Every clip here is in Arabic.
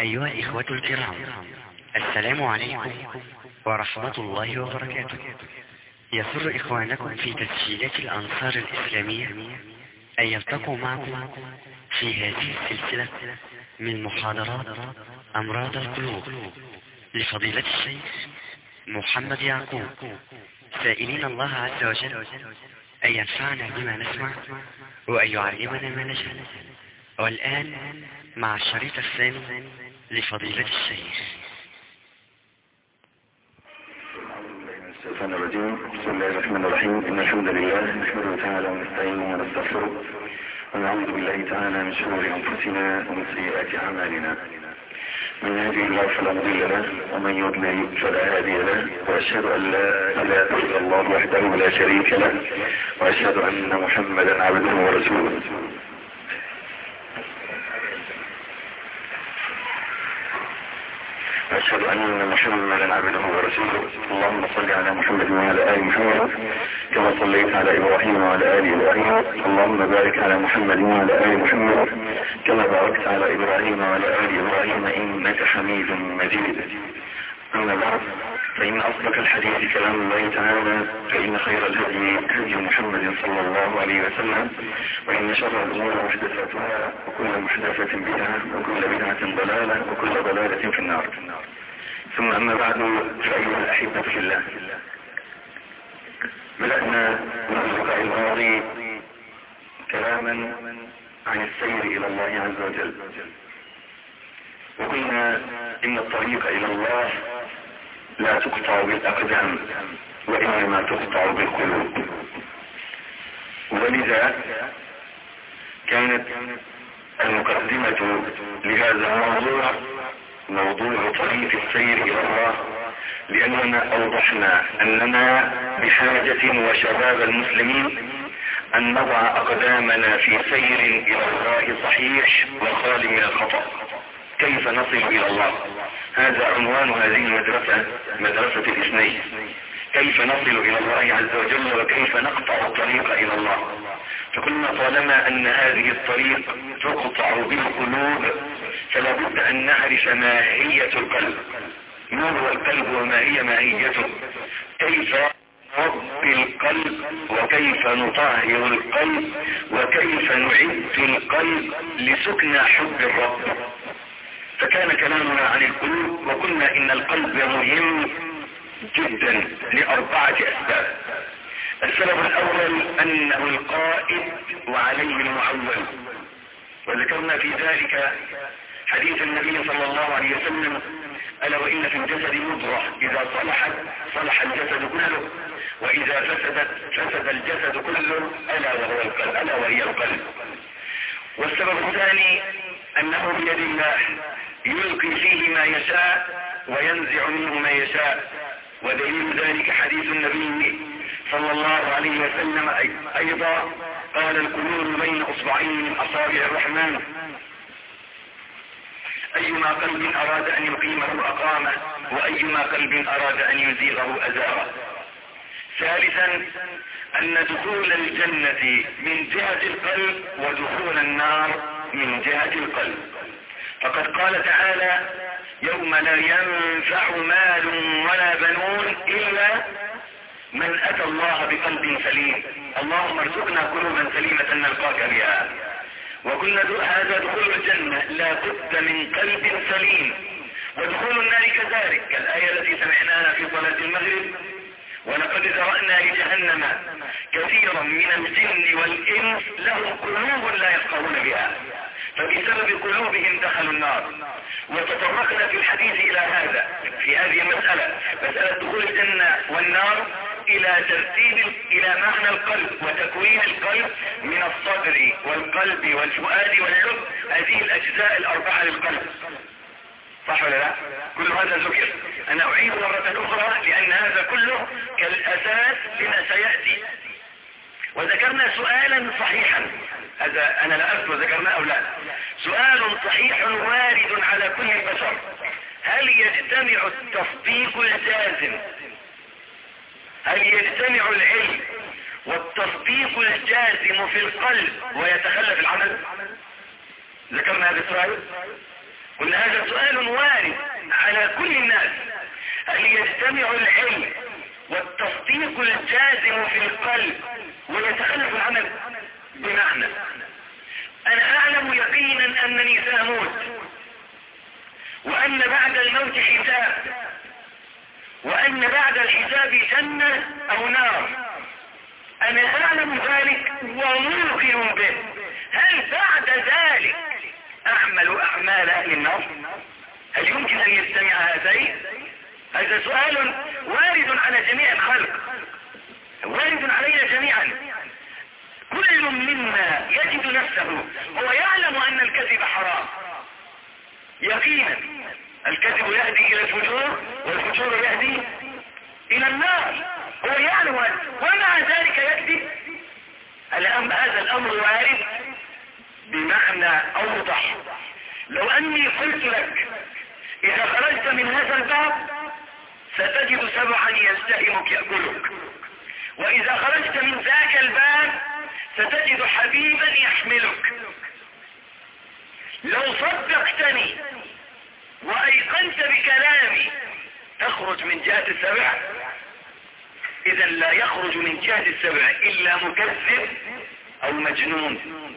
أيها الإخوة الكرام، السلام عليكم ورحمة الله وبركاته. يسر إخوانكم في تسجيلات الأنصار الإسلامية أن يلتقوا معكم في هذه السلسلة من محاضرات أمراض القلوب لفضيلة الشيخ محمد يعقوب، سائلين الله عز وجل أن ينفعنا بما نسمع وأن يعلمنا ما نجهل. والآن مع الشريط الثاني لفضيلة الشيخ. الشيطان الرجيم. بسم الله الرحمن الرحيم. إن الحمد لله نحمده تعالى ونستعينه ونستغفره ونعوذ بالله تعالى من شرور أنفسنا ومن سيئات أعمالنا. من يهده الله فلا مضل له ومن يضلل فلا هادي له، وأشهد أن لا إله إلا الله وحده لا شريك له، وأشهد أن محمدا عبده ورسوله. أشهد أن محمدا عبده ورسوله. اللهم صل على محمد وعلى آل محمد كما صليت على إبراهيم وعلى آل إبراهيم. اللهم بارك على محمد وعلى آل محمد كما باركت على إبراهيم وعلى آل إبراهيم إنك حميد مجيد. أما بعد، فإن أصدق الحديث كلام الله تعالى، فإن خير الهدي هدي محمد صلى الله عليه وسلم، وإن شر الأمور محدثاتها وكل محدثة بدعة وكل بدعة ضلالة وكل ضلالة في النار. ثم أما بعد، فأيها الأحبة في الله، بدأنا من اللقاء الماضي كلاما عن السير إلى الله عز وجل، وقلنا إن الطريق إلى الله لا تقطع بالأقدام وإنما تقطع بالقلوب. ولذا كانت المقدمة لهذا الموضوع موضوع طريق السير إلى الله، لأننا أوضحنا أننا بحاجة وشباب المسلمين أن نضع أقدامنا في سير إلى الله صحيح وخال من الخطأ. كيف نصل إلى الله؟ هذا عنوان هذه المدرسة، مدرسة الاثنين. كيف نصل إلى الله عز وجل وكيف نقطع الطريق إلى الله. فقلنا طالما أن هذه الطريق تقطع بالقلوب فلا بد أن نعرف ماهية القلب. ما هو القلب وما هي ماهيته؟ كيف نربي القلب وكيف نطهر القلب وكيف نعد القلب لسكن حب الرب. فكان كلامنا عن القلوب، وقلنا إن القلب مهم جدا لأربعة أسباب. السبب الأول أنه القائد وعليه المعول، وذكرنا في ذلك حديث النبي صلى الله عليه وسلم: ألا وإن في الجسد مضغة إذا صلحت صلح الجسد كله، وإذا فسدت فسد الجسد كله، ألا وهي القلب. والسبب الثاني أنه بيد الله، يلقي فيه ما يشاء وينزع منه ما يشاء. ودليل ذلك حديث النبي صلى الله عليه وسلم أيضا قال: القلوب بين أصبعين من أصابع الرحمن، أيما قلب أراد أن يقيمه أقامه وأيما قلب أراد أن يزيغه أزاغه. ثالثا أن دخول الجنة من جهة القلب ودخول النار من جهة القلب. فقد قال تعالى: يوم لا ينفع مال ولا بنون إلا من أتى الله بقلب سليم. اللهم ارزقنا قلوبا سليمة نلقاك بها. وقلنا هذا دخول الجنة لا بد من قلب سليم، ودخول النار كذلك، كالآية التي سمعناها في صلاة المغرب: ولقد ذرأنا لجهنم كثيرا من الجن والإنس لهم قلوب لا يفقهون بها فبسبب قلوبهم دخلوا النار. وتطرقنا في الحديث إلى هذا، في هذه المسألة، مسألة دخول الجنة والنار، إلى معنى القلب وتكوين القلب من الصدر والقلب والفؤاد واللب، هذه الأجزاء الأربعة للقلب. صح ولا لا؟ كل هذا ذكر. أنا أعيد مرة أخرى لأن هذا كله كالأساس لما سيأتي. وذكرنا سؤالا صحيحا، هذا أنا لا أذكر ذكرنا أو لا. سؤال صحيح وارد على كل البشر: هل يجتمع التصديق الجازم، هل يجتمع العلم والتصديق الجازم في القلب ويتخلف العمل؟ ذكرنا هذا السؤال. قلنا هذا سؤال وارد على كل الناس. هل يجتمع العلم والتصديق الجازم في القلب ويتخلف العمل؟ بمعنى انا اعلم يقينا انني سأموت، وان بعد الموت حساب، وان بعد الحساب جنة او نار، انا اعلم ذلك وموقن به. هل بعد ذلك اعمل اعمال اهل النار؟ هل يمكن ان يجتمع هذين؟ هذا سؤال وارد على جميع الخلق، وارد علينا جميعا. كل منا يجد نفسه هو يعلم ان الكذب حرام يقينا. الكذب يهدي الى الفجور والفجور يهدي الى النار، هو يعلم ومع ذلك يكذب. هذا الامر وارد بمعنى اوضح. لو اني قلت لك اذا خرجت من هذا الباب ستجد سبعا يلتهمك يأكلك، واذا خرجت من ذاك الباب ستجد حبيبا يحملك. لو صدقتني وايقنت بكلامي تخرج من جهة السبع، اذا لا يخرج من جهة السبع الا مكذب او مجنون.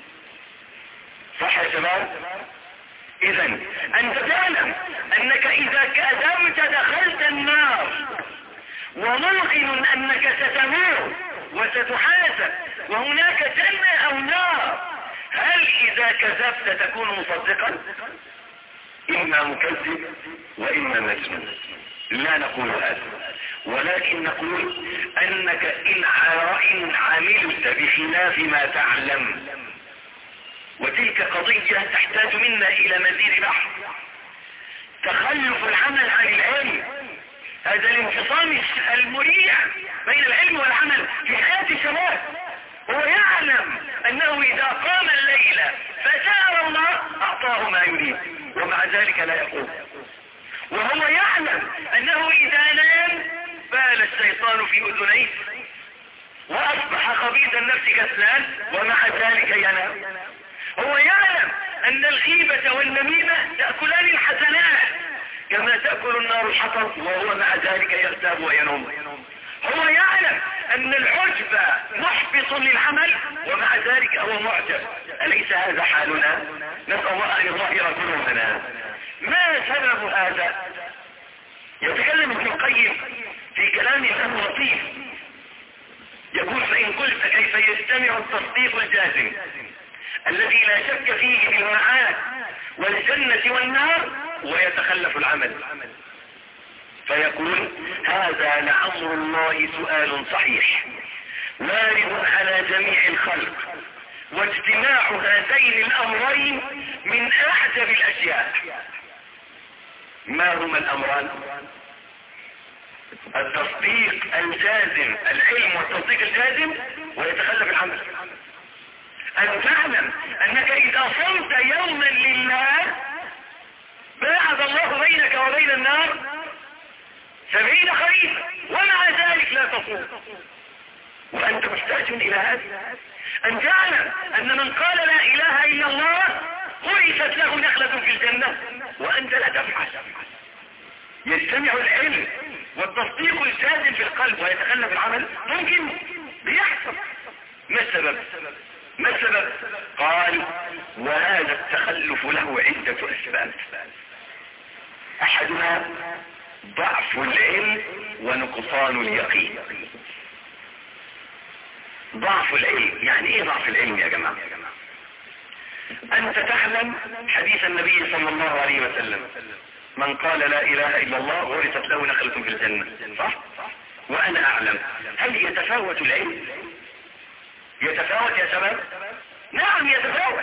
صح يا شباب؟ اذا انت تعلم انك اذا كذبت دخلت النار، وممكن انك ستموت وستحاسب وهناك جنة او نار. هل اذا كذبت تكون مصدقا؟ اما مكذب واما مجنون. لا نقول هذا، ولكن نقول انك ان عملت بخلاف ما تعلم، وتلك قضية تحتاج منا الى مزيد بحث. تخلف العمل عن العلم، هذا الانفصام المريع بين العلم والعمل في حياة الشباب. هو يعلم انه اذا قام الليلة فسأل الله اعطاه ما يريد، ومع ذلك لا يقوم. وهو يعلم انه اذا نام بال الشيطان في اذنيه واصبح خبيث النفس كسلان، ومع ذلك ينام. هو يعلم ان الغيبة والنميمة تأكلان الحسنات كما تأكل النار الحطب، وهو مع ذلك يغتاب وينوم. هو يعلم ان العجب محبط للعمل، ومع ذلك هو معجب. أليس هذا حالنا؟ نسأل الله ان يظهر قلوبنا. ما سبب هذا؟ يتكلم ابن القيم في كلام له لطيف، يقول: فإن قلت كيف يجتمع التصديق الجازم الذي لا شك فيه بالمعاد والجنة والنار ويتخلف العمل؟ فيقول: هذا لأمر الله سؤال صحيح وارد على جميع الخلق، واجتماع هذين الأمرين من أعجب الأشياء. ما هما الأمران؟ التصديق الجازم، العلم والتصديق الجازم، ويتخلف العمل. أن تعلم أنك إذا صمت يوما لله باعد الله بينك وبين النار 70 خريفا، ومع ذلك لا تصوم، وأنت محتاج إلى هذا. أن تعلم أن من قال لا إله إلا الله غرست له نخلة في الجنة، وأنت لا تفعل. يجتمع العلم والتصديق الجازم في القلب ويتخلف العمل، ممكن بيحصل. ما السبب؟ ما السبب؟ قال: وهذا التخلف له عدة أسباب. أحدها ضعف العلم ونقصان اليقين. ضعف العلم، يعني ايه ضعف العلم يا جماعة؟ أنت تعلم حديث النبي صلى الله عليه وسلم: من قال لا إله إلا الله غرست له نخلة في الجنة، صح؟ وأنا أعلم. هل يتفاوت العلم؟ يتفاوت يا شباب؟ نعم يتفاوت.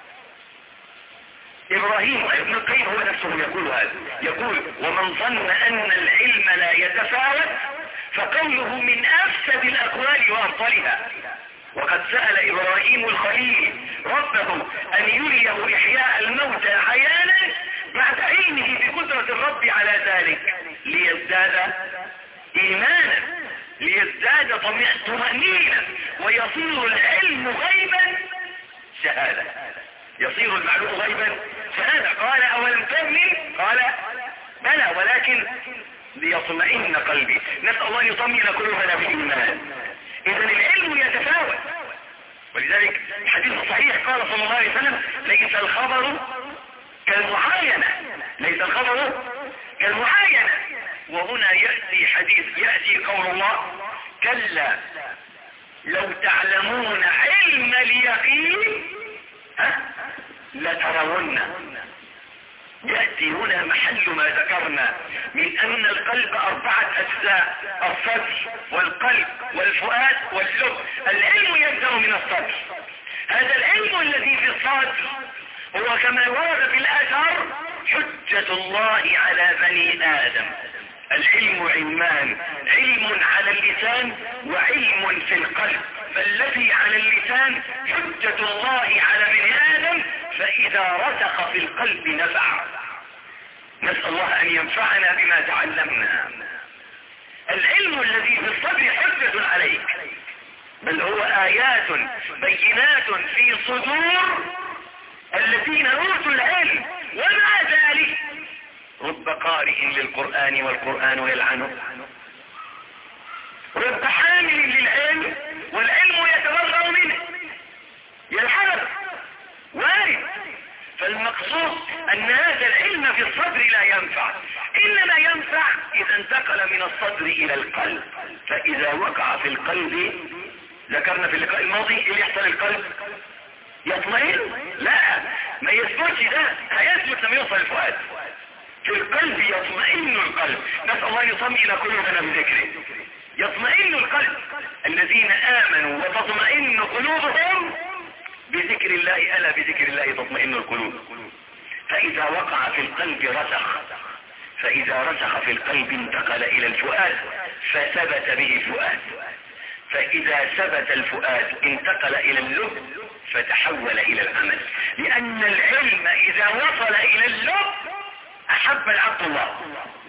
إبراهيم ابن القيم هو نفسه يقول هذا، يقول: ومن ظن أن العلم لا يتفاوت فقوله من أفسد الأقوال وأبطلها. وقد سأل إبراهيم الخليل ربه أن يريه إحياء الموتى عيانا بعد علمه بقدرة الرب على ذلك ليزداد إيمانا، ليزداد طمأنينة، ويصير العلم غيبا شهادة. يصير المعلوم غيبا فهذا قال أولم تؤمن؟ قال بلى ولكن ليطمئن قلبي. نسأل الله يطمئن قلوبنا بالإيمان. إذا العلم يتفاوت، ولذلك الحديث الصحيح قال صلى الله عليه وسلم ليس الخبر كالمعاينة، ليس الخبر كالمعاينة. وهنا يأتي قول الله كلا لو تعلمون علم اليقين لترون. يأتي هنا محل ما ذكرنا من أن القلب 4 أجزاء: الصدر والقلب والفؤاد واللب. العلم يبدأ من الصدر. هذا العلم الذي في الصدر هو كما ورد في الأثر حجة الله على بني آدم. العلم علمان: علم على اللسان وعلم في القلب. فالذي على اللسان حجة الله على بني آدم، فإذا رسخ في القلب نفع. نسأل الله أن ينفعنا بما تعلمنا. العلم الذي في الصدر حجة عليك، بل هو آيات بينات في صدور الذين أوتوا العلم. ومع ذلك رب قارئ للقرآن والقرآن يلعنه، رب حامل للعلم والعلم يتبرأ منه يلعنه، وارد. فالمقصود أن هذا العلم في الصدر لا ينفع، إنما ينفع إذا انتقل من الصدر إلى القلب. فإذا وقع في القلب، ذكرنا في اللقاء الماضي اللي يحصل القلب يطمئن. لا، ما يثبتش، ده هيثبت لما يوصل الفؤاد. في القلب يطمئن القلب. نسأل الله يطمئن قلوبنا بذكره. يطمئن القلب. الذين آمنوا وتطمئن قلوبهم بذكر الله، ألا بذكر الله تطمئن القلوب. فإذا وقع في القلب رسخ، فإذا رسخ في القلب انتقل إلى الفؤاد فثبت به الفؤاد، فإذا ثبت الفؤاد انتقل إلى اللب فتحول إلى العمل. لأن العلم إذا وصل إلى اللب أحب العبد الله،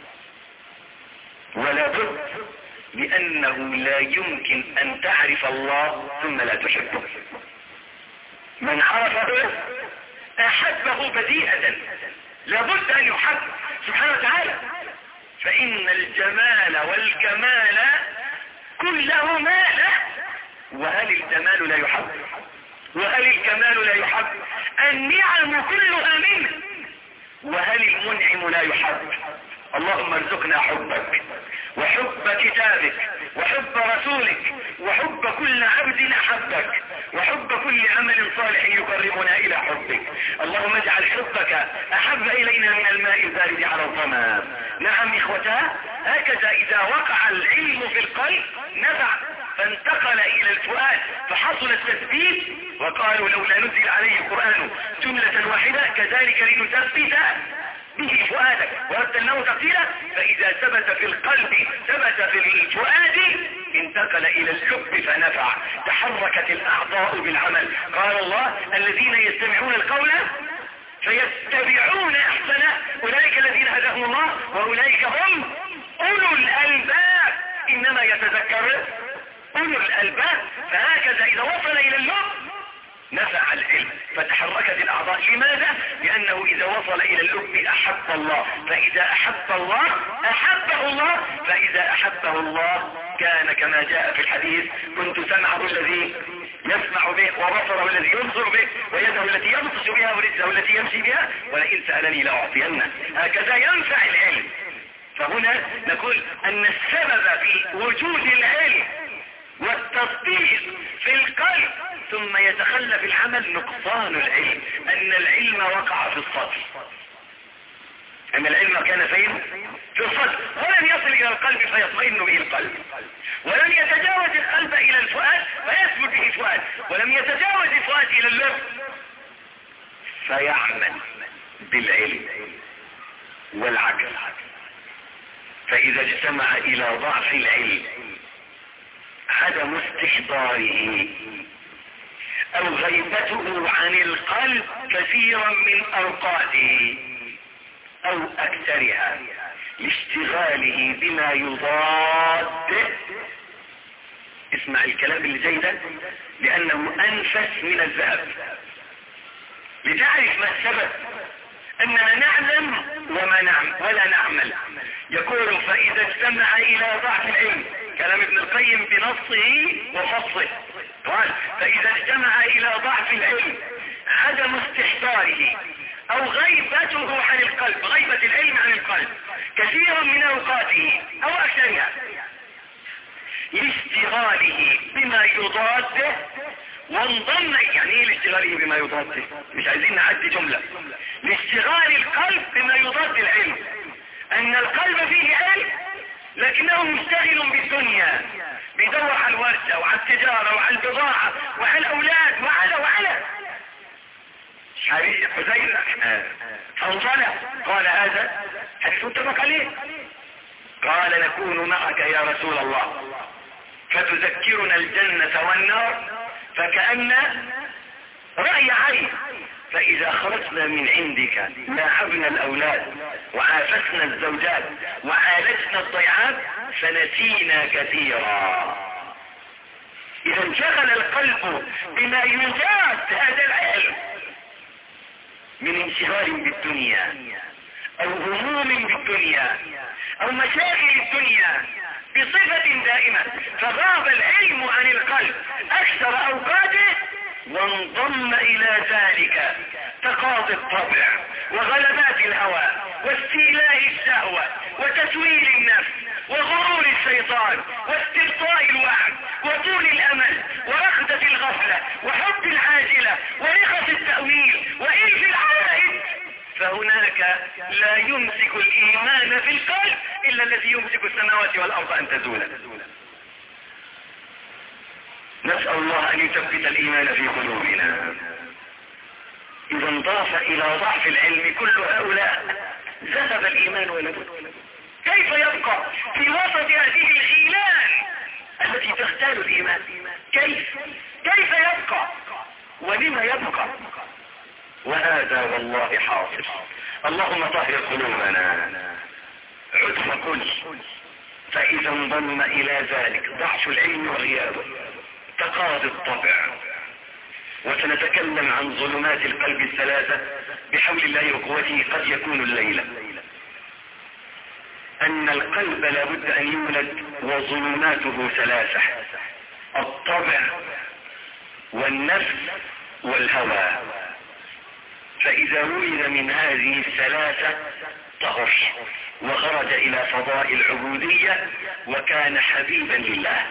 ولا بد، لأنه لا يمكن أن تعرف الله ثم لا تحبه. من عرفه أحبه بديهة، لابد أن يحب سبحانه وتعالى. فإن الجمال والكمال كلهما له. وهل الجمال لا يحب؟ وهل الكمال لا يحب؟ النعم كلها منه. وهل المنعم لا يحب؟ اللهم ارزقنا حبك وحب كتابك وحب رسولك وحب كل عبد أحبك وحب كل عمل صالح يقربنا إلى حبك. اللهم اجعل حبك أحب إلينا من الماء البارد على الظما. نعم إخوتها، هكذا إذا وقع العلم في القلب نفع، فانتقل إلى الفؤاد فحصل التثبيت. وقالوا لولا نزل عليه القرآن جملة واحدة كذلك لنثبت به فؤادك ورتلناه ترتيلا. فإذا ثبت في القلب ثبت في الفؤاد انتقل إلى اللب فنفع، تحركت الأعضاء بالعمل. قال الله الذين يستمعون القول فيتبعون أحسنه أولئك الذين هداهم الله وأولئك هم أولو الألباب. إنما يتذكر أولو الألباب. فهكذا إذا وصل إلى اللب نفع العلم فتحركت الأعضاء. لماذا؟ لأنه إذا وصل إلى اللب أحب الله، فإذا أحب الله أحبه الله، فإذا أحبه الله كان كما جاء في الحديث كنت سمعه الذي يسمع به وبصره الذي يبصر به ويده التي يبطش بها ورجله التي يمشي بها ولئن سألني لأعطينه. هكذا ينفع العلم. فهنا نقول أن السبب في وجود العلم والتصديق في القلب ثم يتخلف العمل نقصان العلم، أن العلم وقع في الصدر، أن العلم كان فين؟ في الصدر، ولم يصل إلى القلب فيطمئن به القلب، ولم يتجاوز القلب إلى الفؤاد فيثبت به الفؤاد، ولم يتجاوز الفؤاد إلى اللب فيعمل بالعلم والعقل. فإذا اجتمع إلى ضعف العلم عدم استحضاره أو غيبته عن القلب كثيرا من أوقاته أو أكثرها لاشتغاله بما يضاد. اسمع الكلام اللي زي ده لأنه أنفس من الذهب. لتعرف ما السبب أننا نعلم ولا نعمل. يقول فإذا اجتمع إلى ضعف العلم، كلام ابن القيم بنصه وفصله، قال فإذا اجتمع إلى ضعف العلم عدم استحضاره أو غيبته عن القلب، غيبة العلم عن القلب كثيرا من أوقاته أو أكثرها، لاشتغاله بما يضاده وانضم. يعني ايه لاشتغاله بما يضاده؟ مش عايزين نعدي جملة. لاشتغال القلب بما يضاد العلم، ان القلب فيه علم لكنه مشتغل بالدنيا، بيدور على الورثة وعلى التجارة وعلى البضاعة وعلى الاولاد وعلى حذيفة حنظلة قال هذا حديث متفق عليه، قال نكون معك يا رسول الله فتذكرنا الجنة والنار فكأن رأي عين، فإذا خرجنا من عندك لاعبنا الأولاد وعافسنا الزوجات وعالجنا الضيعات فنسينا كثيرا. إذا انشغل القلب بما يزاد هذا العلم من انشغال بالدنيا أو هموم بالدنيا أو مشاغل الدنيا بصفة دائمة، فغاب العلم عن القلب أكثر أوقاته، وانضم إلى ذلك تقاضي الطبع وغلبات الهوى واستيلاء الشهوة وتسويل النفس وغرور الشيطان واستبطاء الوعد وطول الأمل ورغدة الغفلة وحب العاجلة ورخص التأويل وإلف العوائد. فهناك لا يمسك الإيمان في القلب إلا الذي يمسك السماوات والأرض أن تزولا. نسأل الله أن يثبت الإيمان في قلوبنا. إذا انضاف إلى ضعف العلم كل هؤلاء ذهب الإيمان ولبد. كيف يبقى في وسط هذه الغيلان التي تختال الإيمان؟ كيف يبقى ولما يبقى؟ وهذا والله حاصل. اللهم طهر قلوبنا. عد فقل فإذا انضم إلى ذلك ضعف العلم وغيابه تقاضي الطبع. وسنتكلم عن ظلمات القلب الثلاثة بحول الله وقوته قد يكون الليلة. أن القلب لابد أن يولد وظلماته ثلاثة: الطبع والنفس والهوى. فإذا ولد من هذه الثلاثة طهر وخرج إلى فضاء العبودية وكان حبيبا لله.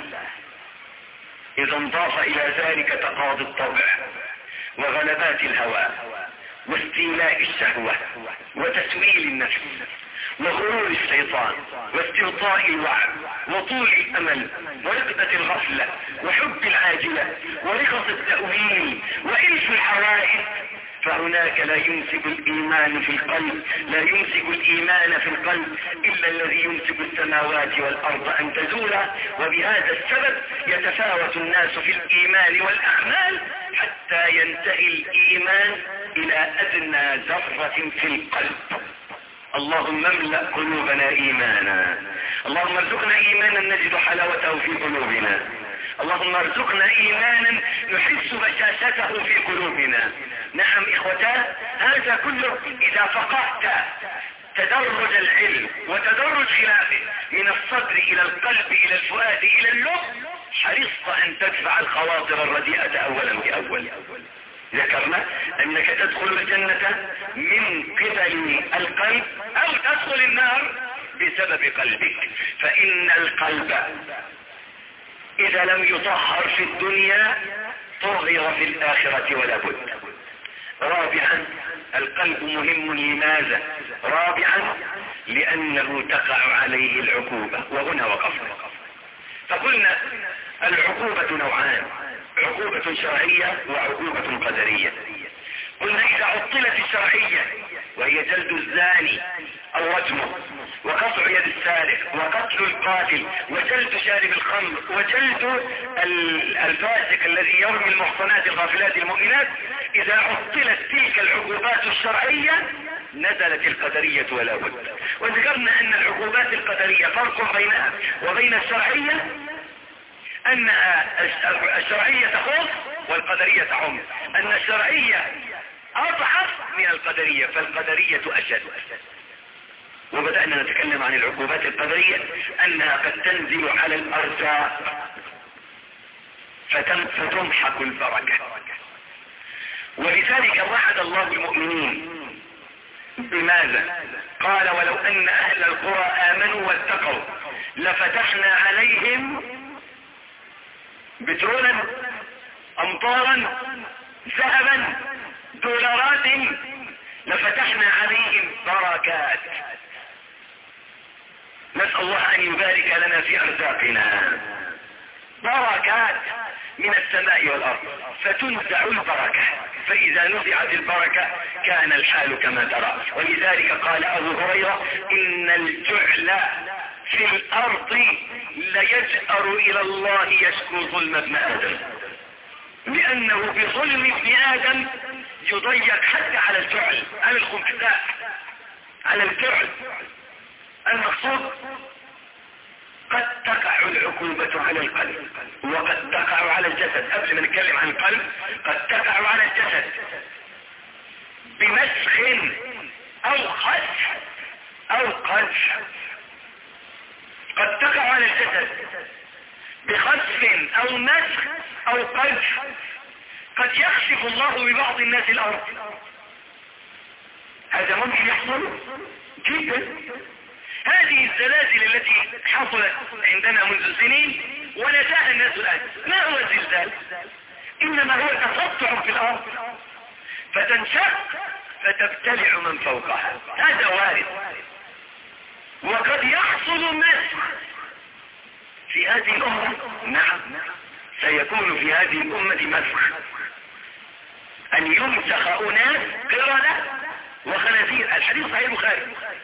إذا انضاف إلى ذلك تقاضي الطبع وغلبات الهوى واستيلاء الشهوة وتسويل النفس وغرور الشيطان واستبطاء الوعد وطول الأمل ورقدة الغفلة وحب العاجلة ورخص التأويل وإلف الحوائج، فهناك لا يمسك الإيمان في القلب، لا يمسك الإيمان في القلب إلا الذي يمسك السماوات والأرض أن تزولا. وبهذا السبب يتفاوت الناس في الإيمان والأعمال حتى ينتهي الإيمان إلى أدنى ذرة في القلب. اللهم املأ قلوبنا إيمانا. اللهم ارزقنا إيمانا نجد حلاوته في قلوبنا. اللهم ارزقنا إيمانا نحس بشاشته في قلوبنا. نعم إخوتان، هذا كله إذا فقهت تدرج العلم وتدرج خلافه من الصدر إلى القلب إلى الفؤاد إلى اللب، حرصت أن تدفع الخواطر الرديئة أولا بأول. ذكرنا أنك تدخل الجنة من قبل القلب أو تدخل النار بسبب قلبك، فإن القلب إذا لم يطهر في الدنيا طهر في الآخرة ولا بد. رابعا، القلب مهم. لماذا؟ رابعا، لأنه تقع عليه العقوبة. وهنا وقفنا فقلنا العقوبة نوعان: عقوبة شرعية وعقوبة قدرية. قلنا إذا عطلت الشرعية وهي جلد الزاني أو رجمه وقطع يد السارق وقتل القاتل وجلد شارب الخمر وجلد الفاسق الذي يرمي المحصنات الغافلات المؤمنات، إذا عطلت تلك العقوبات الشرعية نزلت القدرية ولا بد. وذكرنا أن العقوبات القدرية فرق بينها وبين الشرعية أن الشرعية تخص والقدرية تعم. أن الشرعية اضعف من القدرية، فالقدرية اشد. وبدأنا نتكلم عن العقوبات القدرية انها قد تنزل على الارزاق فتمحق البركة. ولذلك وعد الله المؤمنين بماذا؟ قال ولو ان اهل القرى امنوا واتقوا لفتحنا عليهم بترولا امطارا ذهبا دولارات لفتحنا عليهم بركات. نسأل الله ان يبارك لنا في ارزاقنا، بركات من السماء والارض، فتنزع البركة، فاذا نزعت البركة كان الحال كما ترى. ولذلك قال ابو هريرة ان الجعل في الارض ليجأر الى الله يشكو ظلم ابن ادم، لانه بظلم ابن ادم يضيق حتى على الجعل، على الخبثاء، على الجعل. المقصود قد تقع العقوبة على القلب وقد تقع على الجسد. قبل ما نتكلم عن القلب، قد تقع على الجسد بمسخ او خسف او قذف. قد تقع على الجسد بخسف او مسخ او قذف. قد يخسف الله ببعض الناس الارض، هذا ممكن يحصل جدا. هذه الزلازل التي حصلت عندنا منذ سنين ونساها الناس الآن، ما هو الزلزال؟ إنما هو تسطع في الأرض فتنشق فتبتلع من فوقها، هذا وارد. وقد يحصل مسخ في هذه الأمة، نعم سيكون في هذه الأمة مسخ، أن يمسخ أناس قردة وخنازير. الحديث صحيح البخاري،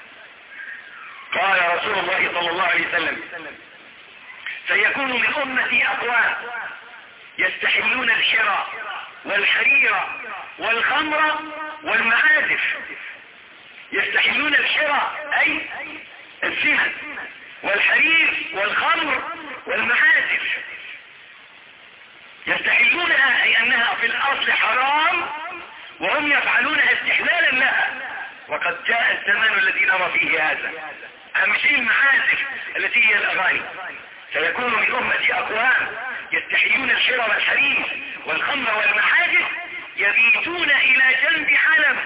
قال رسول الله صلى الله عليه وسلم سيكون من أمتي أقوام يستحلون الحرى والحرير والخمر والمعازف. يستحلون الحرى أي الزنا، والحرير والخمر والمعازف. يستحلونها أي أنها في الأصل حرام وهم يفعلونها استحلالا لها. وقد جاء الزمان الذي نرى فيه هذا. أهم شيء المعازف التي هي الأغاني. سيكون من أمتي أقوام يستحيون الحرى والحرير والخمر والمعازف يبيتون إلى جنب علم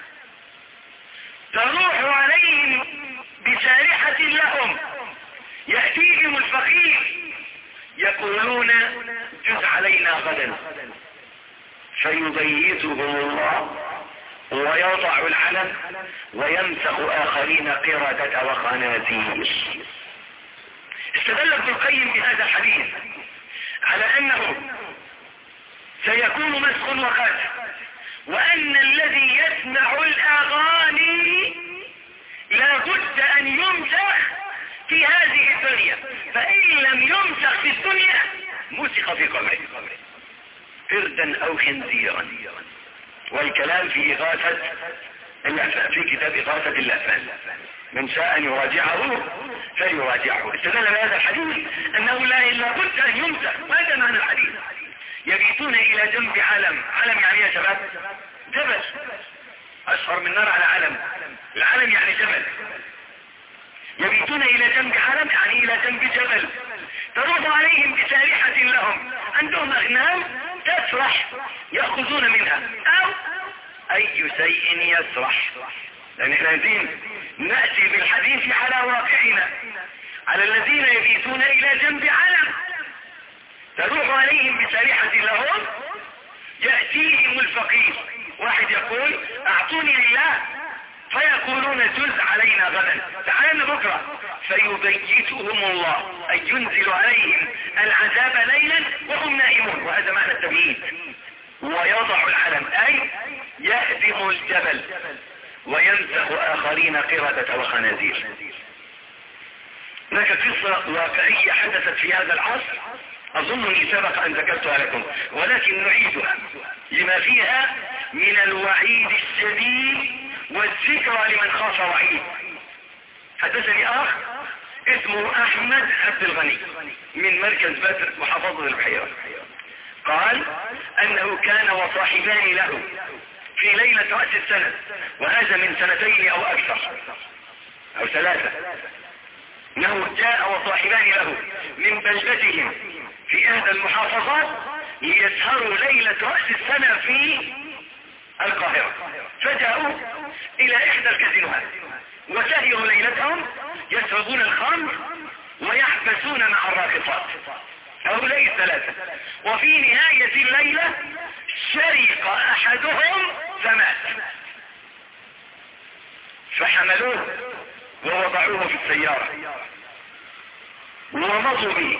تروح عليهم بسارحة لهم، يأتيهم الفقير يقولون جز علينا غدا، فيبيتهم الله ويضع العلم ويمسخ آخرين قردة وخنازير. استدل ابن القيم بهذا الحديث على أنه سيكون مسخ وقذف، وأن الذي يسمع الأغاني لا بد أن يمسخ في هذه الدنيا، فإن لم يمسخ في الدنيا مسخ في قبره قردا أو خنزيرا. والكلام في إغاثة اللهفان، في كتاب إغاثة اللهفان، من شاء أن يراجعه فليراجعه. استدل بهذا الحديث أنه لا بد أن يمسخ. ماذا معنى الحديث؟ يبيتون إلى جنب علم. علم يعني يا شباب جبل، أشهر من نار على علم. العلم يعني جبل. يبيتون إلى جنب علم يعني إلى جنب جبل تروح عليهم بسارحة لهم، عندهم أغنام تسرح يأخذون منها، أو أي شيء يسرح. لأن احنا عايزين نأتي بالحديث على واقعنا، على الذين يبيتون إلى جنب علم تروح عليهم بسارحة لهم، يأتيهم الفقير، واحد يقول أعطوني لله، فيقولون جز علينا غدا، تعالى بكرة، فيبيتهم الله أي ينزل عليهم العذاب ليلا وهم نائمون، وهذا معنى التبييت. ويضع العلم أي يهدم الجبل ويمسخ آخرين قردة وخنازير. هناك قصة واقعية حدثت في هذا العصر أظنني سبق أن ذكرتها لكم، ولكن نعيدها لما فيها من الوعيد الشديد والذكرى لمن خاف وعيد. حدثني أخ اسمه أحمد عبد الغني من مركز بدر محافظة البحيرة، قال أنه كان وصاحبان له في ليلة رأس السنة، وهذا من 2 أو أكثر أو 3، انه جاء وصاحبان له من بلدتهم في احدى المحافظات ليسهروا ليلة رأس السنة في القاهرة، فجاءوا الى احدى الكازينوهات وسهروا ليلتهم يشربون الخمر ويحبسون مع الراقصات، هؤلاء 3. وفي نهاية الليلة شرق احدهم فمات، فحملوه ووضعوه في السيارة ومضوا به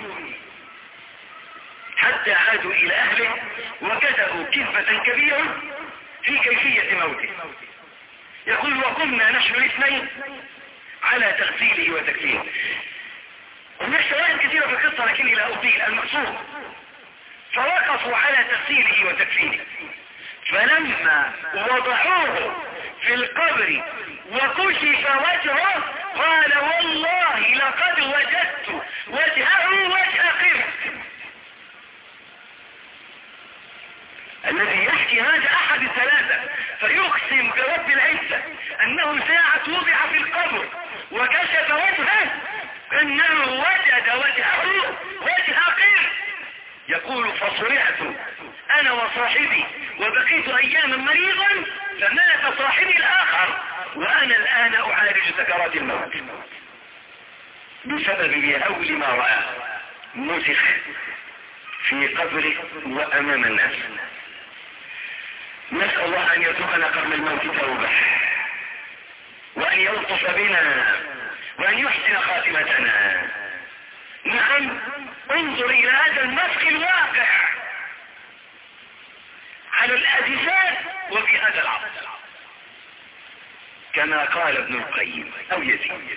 حتى عادوا الى اهله وكتبوا كذبة كبيرة في كيفية موته. يقول وقمنا نحن الاثنين على تغسيله وتكفينه. هناك شواهد كثيرة في القصة لكني لا أطيل المقصود. فوقفوا على تغسيله وتكفينه، فلما وضعوه في القبر وكشف وجهه قال والله لقد وجدت وجهه وجه قرد. الذي يحكي هذا احد 3، فيقسم برب العزة انه ساعة وضع في القبر وكشف وجهه انه وجد وجهه وجه قرد. يقول فصرعت انا وصاحبي وبقيت اياما مريضا، فمات صاحبي الاخر وانا الان اعالج سكرات الموت بسبب هول ما رأى. مسخ في قبره وامام الناس. نسأل الله ان يرزقنا قبل الموت توبة، وان يلطف بنا، وان يحسن خاتمتنا. نعم، انظر الى هذا النسخ الواقع على الأجساد وفي هذا العصر، كما قال ابن القيم او يزيد.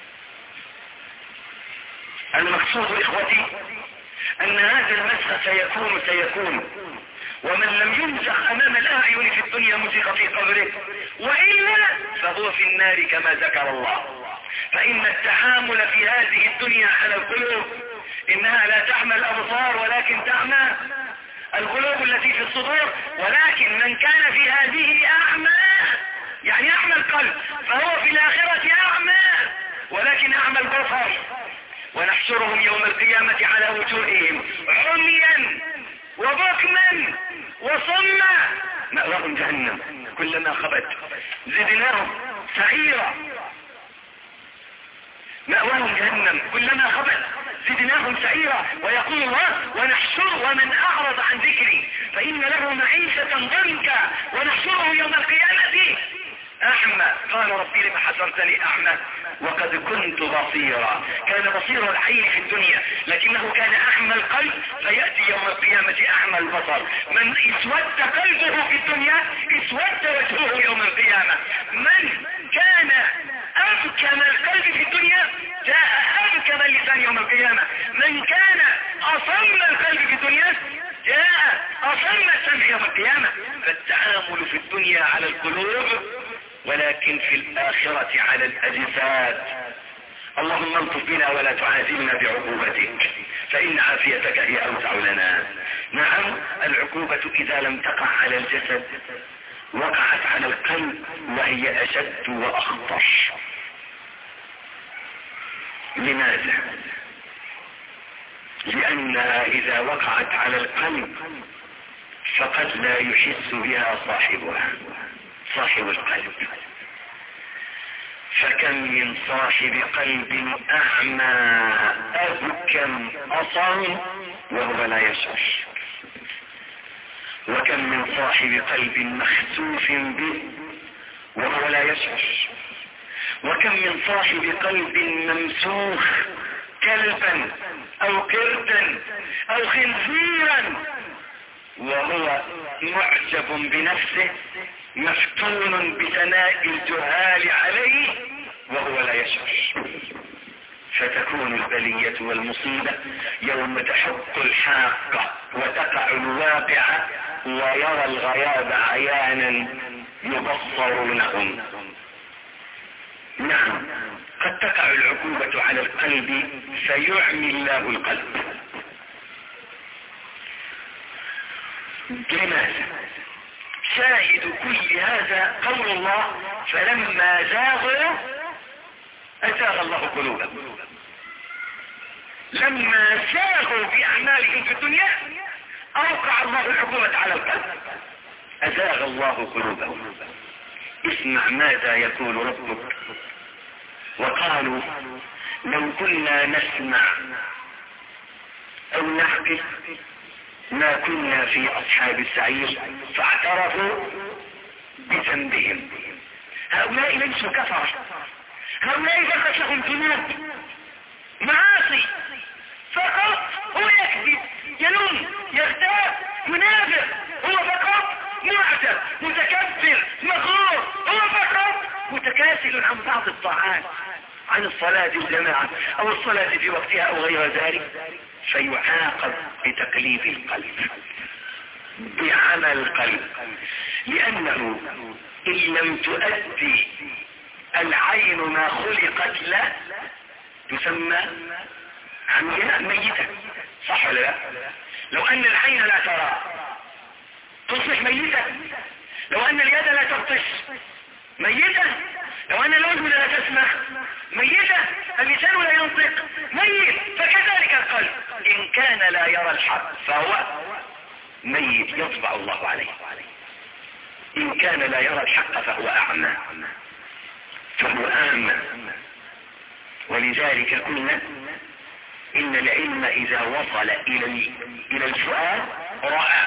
المقصود اخوتي ان هذا المسخ سيكون، ومن لم يمسخ امام الاعين في الدنيا مسخ في قبره، وإلا فهو في النار كما ذكر الله. فإن التحامل في هذه الدنيا على القلوب إنها لا تعمى الأبصار ولكن تعمى القلوب التي في الصدور. ولكن من كان في هذه أعمى، يعني أعمى القلب، فهو في الآخرة أعمى ولكن أعمى البصر. ونحشرهم يوم القيامة على وجوههم عميا وبكما وصما مأواهم جهنم كلما خبت زدناهم سعيرا. مأواهم جهنم كلما خبت زدناهم سعيرا. ويقول الله ونحشر ومن أعرض عن ذكري فإن له معيشة ضنكا ونحشره يوم القيامة أعمى. قال ربي لما حشرتني أعمى وقد كنت بصيرا. كان بصير العين في الدنيا لكنه كان أعمى القلب، فيأتي يوم القيامة أعمى البصر. من اسود قلبه في الدنيا اسود وجهه يوم القيامة. من كان أبكم القلب في الدنيا جاء أبكم اللسان يوم القيامة. من كان أصم القلب في الدنيا جاء أصم السمع يوم القيامة. فالتعامل في الدنيا على القلوب ولكن في الآخرة على الأجساد. اللهم الطف بنا ولا تعاذبنا بعقوبتك فإن عافيتك هي أوسع لنا. نعم، العقوبة إذا لم تقع على الجسد وقعت على القلب وهي أشد وأخطر. لماذا؟ لأنها إذا وقعت على القلب فقد لا يحس بها صاحبها، صاحب القلب. فكم من صاحب قلب أعمى أبكم أصم وهو لا يشعر، وكم من صاحب قلب مخسوف به وهو لا يشعر، وكم من صاحب قلب ممسوخ كلبا أو قردا أو خنزيرا وهو معجب بنفسه مفتون بثناء الجهال عليه وهو لا يشعر. فتكون البلية والمصيبة يوم تحق الحاقة وتقع الواقعة ويرى الغياب عيانا يبصرونهم. نعم، قد تقع العقوبة على القلب فيعمي الله القلب. لماذا؟ شاهد كل هذا قول الله فلما زاغوا أزاغ الله قلوبهم. لما زاغوا بأعمالهم في الدنيا أوقع الله العقوبة على القلب، أزاغ الله قلوبهم. اسمع ماذا يقول ربك: وقالوا لو كنا نسمع أو نعقل ما كنا في أصحاب السعير فاعترفوا بذنبهم. هؤلاء ليسوا كفرة، هؤلاء فقط لهم ذنوب معاصي فقط. هو يكذب، يلوم، يغتاب، ينافق، هو فقط معتب، متكبر، مغرور، هو فقط متكاسل عن بعض الطاعات، عن الصلاة الجماعة او الصلاة في وقتها او غير ذلك، فيعاقب بتقليب القلب، بعمل القلب. لانه ان لم تؤدي العين ما خلقت له تسمى عمياء ميتة، صح ولا لا؟ لو ان العين لا ترى تصبح ميتة، لو ان اليد لا تبطش ميتة، لو ان الاذن لا تسمع ميتة، اللسان لا ينطق ميت. فكذلك القلب ان كان لا يرى الحق فهو ميت يطبع الله عليه، ان كان لا يرى الحق فهو اعمى، فهو اعمى. ولذلك قلنا ان العلم اذا وصل الى الفؤاد رأى،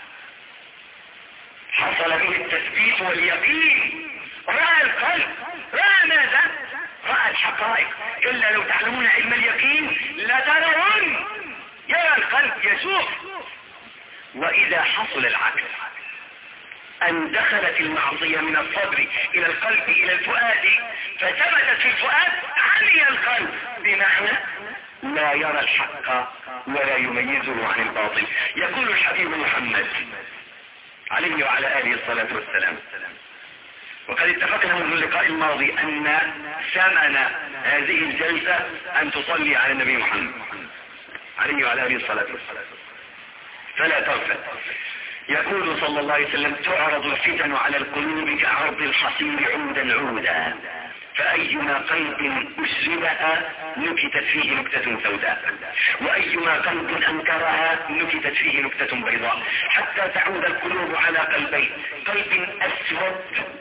حصل به التثبيت واليقين. رأى القلب، رأى ماذا؟ رأى الحقائق. إلا لو تعلمون علم اليقين لترون، يرى القلب يشوف. وإذا حصل العكس، أن دخلت المعصية من الصدر إلى القلب إلى الفؤاد فثبتت في الفؤاد، عمي القلب، بمعنى لا يرى الحق ولا يميزه عن الباطل. يقول الحبيب محمد عليه وعلى آله الصلاة والسلام، وقد اتفقنا منذ اللقاء الماضي أن ثمن هذه الجلسة أن تصلي على النبي محمد عليه وعلى آله الصلاة والسلام فلا تغفل. يقول صلى الله عليه وسلم: تعرض الفتن على القلوب كعرض الحصير عودا عودا، فأيما قلب أشربها نكتت فيه نكتة سوداء، وأيما قلب أنكرها نكتت فيه نكتة بيضاء، حتى تعود القلوب على قلبين: قلب أسود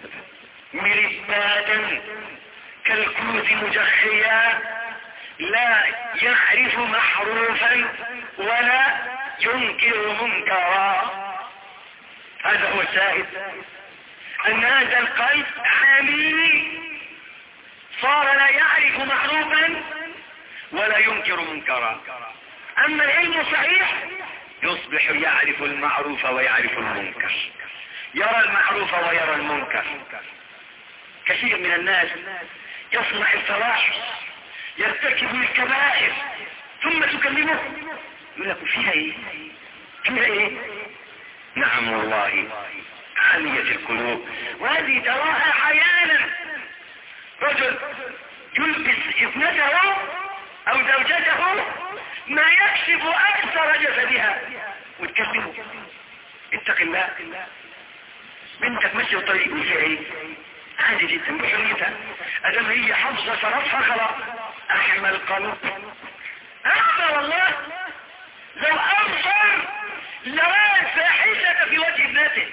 مربادا كالكوز مجخيا لا يعرف محروفا ولا ينكر منكرا. هذا هو الشاهد، أن هذا القلب عميق صار لا يعرف معروفا ولا ينكر منكرا. أما العلم صحيح يصبح يعرف المعروف ويعرف المنكر، يرى المعروف ويرى المنكر. كثير من الناس يصنع الفواحش، يرتكب الكبائر، ثم تكلمه يقول لك فيها ايه؟ فيها ايه؟ نعم والله عمية القلوب. وهذه تراها عيانا. رجل يلبس ابنته او زوجته ما يكشف اكثر جسدها وتكلمه: اتق الله، بنتك ماشيه الطريق وفيها ايه؟ عادي جدا بحريتها، ادام هي حافظه شرفها خلاص. احمى القلب هذا والله لو ابصر لرأى الفاحشة في وجه ابنته،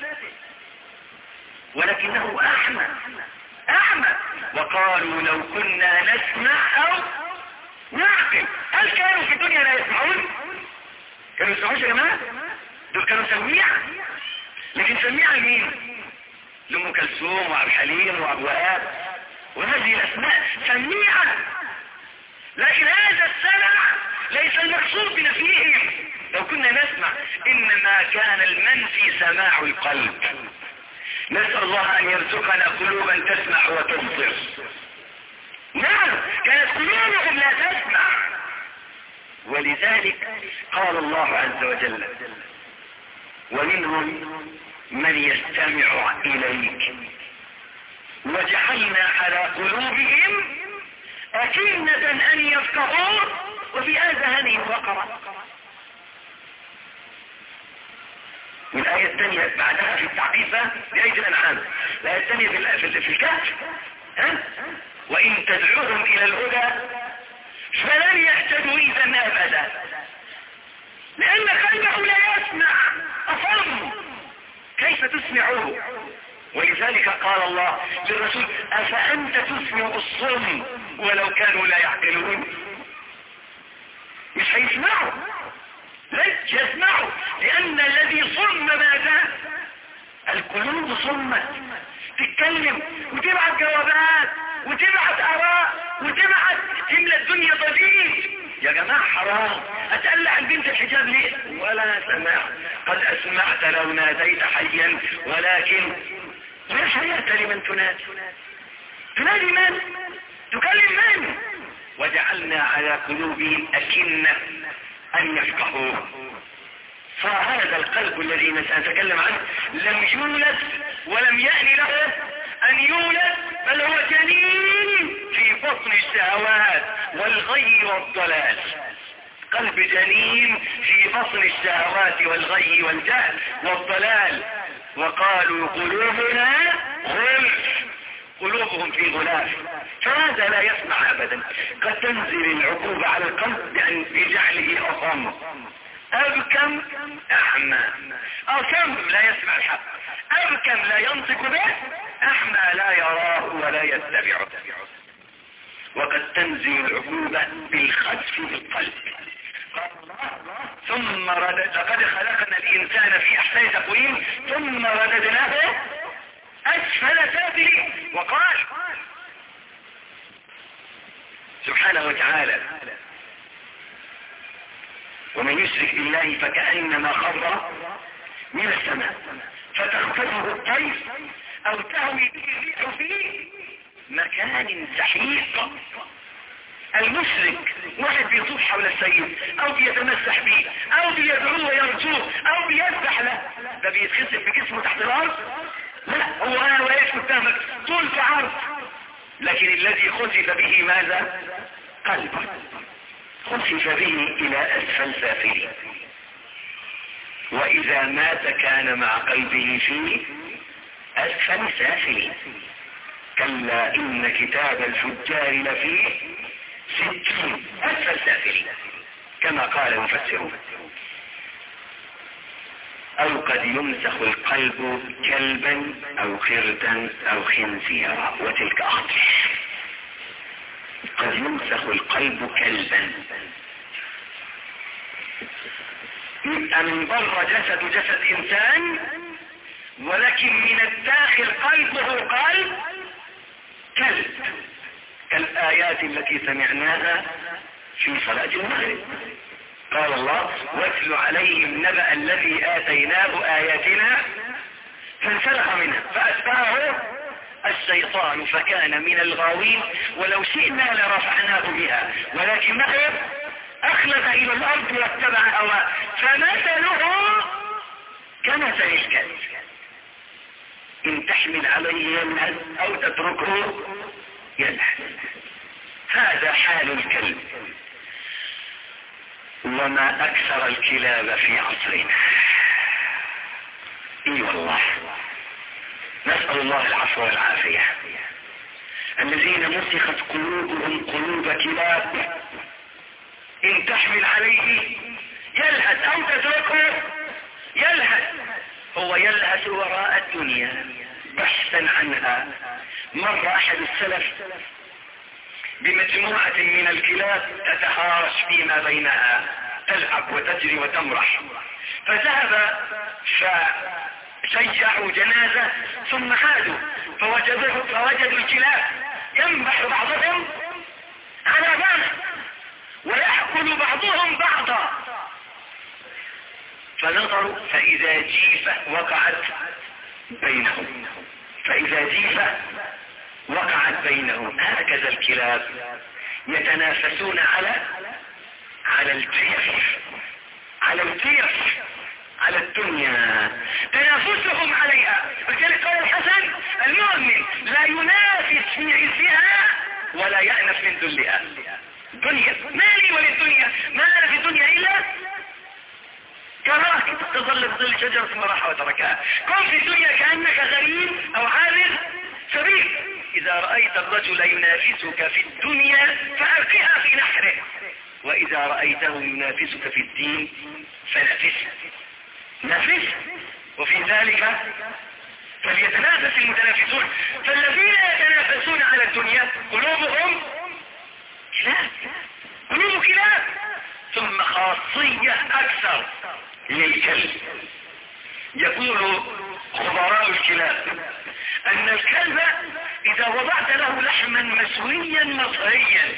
ولكنه اعمى. وقالوا لو كنا نسمع او نعقل. هل كانوا في الدنيا لا يسمعون؟ كانوا يسمعون يا جماعه؟ دول كانوا سميعا، لكن سميعا مين؟ لأم كلثوم وعبد الحليم وابو وهاب وهذه الاسماء سميعا. لكن هذا السمع ليس المقصود بنفيهم. لو كنا نسمع، انما كان المنفي سماع القلب. نسأل الله ان يرزقنا قلوبا تسمع وتبصر. نعم، كانت قلوبهم لا تسمع. ولذلك قال الله عز وجل: ومنهم من يستمع إليك وجعلنا على قلوبهم أكنة أن يفقهوه وفي آذانهم وقرا. والآية الثانية بعدها في التعقيب بآية الأنعام، الآية الثانية في الكهف وإن تدعوهم إلى الهدى فلن يهتدوا إذا أبدا، لأن قلبه لا يسمع، أصم، كيف تسمعه؟ ولذلك قال الله للرسول أفأنت تسمع الصم ولو كانوا لا يعقلون؟ مش هيسمعوا، لن يسمعوا، لأن الذي صم ماذا؟ القلوب صمت، تتكلم وتبعت جوابات وتبعت آراء وتبعت تملى الدنيا ضجيج. يا جماعة حرام أتقلع عن بنت الحجاب ليه؟ ولا سمع، قد أسمعت لو ناديت حيا ولكن لا حياة لمن تنادي. تنادي من؟ تكلم من؟ وجعلنا على قلوبهم أكنة أن يفقهوه. فهذا القلب الذي نتكلم عنه لم يولد ولم يأن له أن يولد، بل هو جنين في بطن الشهوات والغي والضلال. قلب جنين في بطن الشهوات والغي والجهل والضلال. وقالوا قلوبنا غلف، قلوبهم في غلاف، فهذا لا يسمع أبدا. قد تنزل العقوبة على القلب بجعله أصم، أبكم أعمى، أصم لا يسمع الحق، أبكم لا ينطق به، أعمى لا يراه ولا يتبعه. وقد تنزل العقوبة بالخسف بالقلب. ثم لقد خلقنا الإنسان في أحسن تقويم ثم رددناه أسفل سافلين. وقال سبحانه وتعالى ومن يشرك بالله فكأنما خر من السماء فتخطفه الطير أو تهوي به الريح في مكان سحيق. المشرك واحد بيطوف حول السيد او بيتمسح به او بيدعوه ويرجوه او بيسبح له، ده بيتخسف بجسمه تحت الارض؟ لا، هو انا واقف قدامك طول في عرض، لكن الذي خسف به ماذا؟ قلبه، خسف به الى اسفل سافلين. واذا مات كان مع قلبه في اسفل سافلين. كلا ان كتاب الفجار لفيه 60 أسفل سافلين كما قال المفسرون. أو قد يمسخ القلب كلبا أو خردا أو خنزيرا وتلك أخطر. قد يمسخ القلب كلبا، يبقى من بره جسد إنسان، ولكن من الداخل قلبه قلب كلب، كالآيات التي سمعناها في صلاة المغرب. قال الله واتل عليهم نبأ الذي آتيناه آياتنا فانسلخ منها فأتبعه الشيطان فكان من الغاوين ولو شئنا لرفعناه بها ولكنه أخلد إلى الأرض واتبع هواه فمثله كمثل الكلب إن تحمل عليه يلهث أو تتركه يلهث. هذا حال الكلب. وما أكثر الكلاب في عصرنا. اي والله، نسأل الله العفو والعافية. الذين مسخت قلوبهم قلوب كلاب إن تحمل عليه يلهث أو تتركه يلهث. هو يلهث وراء الدنيا بحثا عنها. مر أحد السلف بمجموعة من الكلاب تتهارش فيما بينها، تلعب وتجري وتمرح، فذهب فشيعوا جنازة ثم عادوا فوجدوا الكلاب ينبح بعضهم على بعض ويأكل بعضهم بعضا، فنظروا فإذا جيفة وقعت بينهم، فإذا جيفة وقعت بينهم. هكذا الكلاب يتنافسون على التيف، على الدنيا، تنافسهم عليها. لذلك قال الحسن المؤمن لا ينافس في عزها ولا يأنف من ذلها. دنيا مالي وللدنيا، ما أنا في الدنيا إلا كراك تظل بظل شجرة ثم راح وتركها. كن في الدنيا كأنك غريب او عابر سبيل. اذا رأيت الرجل ينافسك في الدنيا فألقها في نحره، واذا رأيته ينافسك في الدين فنافسه. نافسه. وفي ذلك فليتنافس المتنافسون. فالذين يتنافسون على الدنيا قلوبهم كلاب، قلوب كلاب. ثم خاصية اكثر للكلب، يقول خبراء الكلاب ان الكلب اذا وضعت له لحما مسويا مطهيا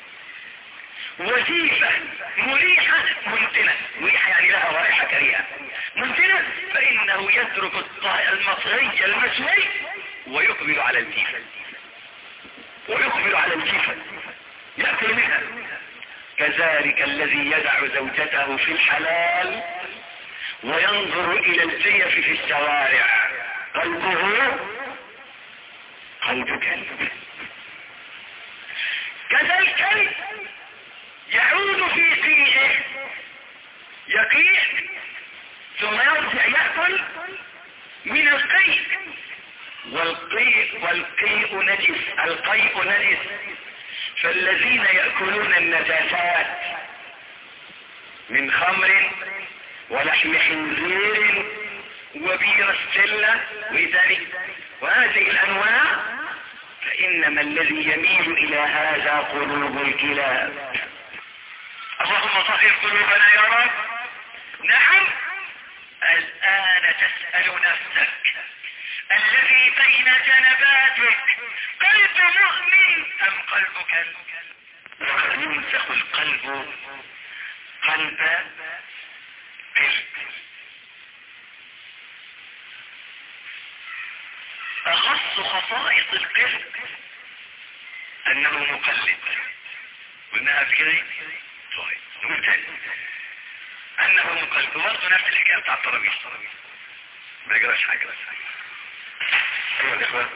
وزيفة مريحة منتنة، مريحة يعني لها رائحة كريهة، منتنة، فإنه يترك المطهي المسوي ويقبل على الجيفة، ويقبل على الجيفة يأكل منها. كذلك الذي يدع زوجته في الحلال وينظر إلى الجيف في الشوارع قلبه قلب كلب. كذا الكلب يعود في قيئه يقيء ثم يرجع يأكل من القيء، والقيء نجس، القيء نجس. فالذين يأكلون النجاسات من خمر ولحم خنزير وبير السلة وهذه الأنواع، فإنما الذي يميل إلى هذا قلوب الكلاب. اللهم طهر قلوبنا يا رب. نعم. الآن تسأل نفسك الذي بين جنباتك قلب مؤمن أم قلب كلب؟ وقد ينسخ القلب قلب قرد. أخص خصائص القرد أنه مقلد، قلناها بكده. طيب نقول تاني أنه مقلد، برضه نفس الحكاية بتاع الطرابيش، ما يجراش حاجة. أيها الإخوة،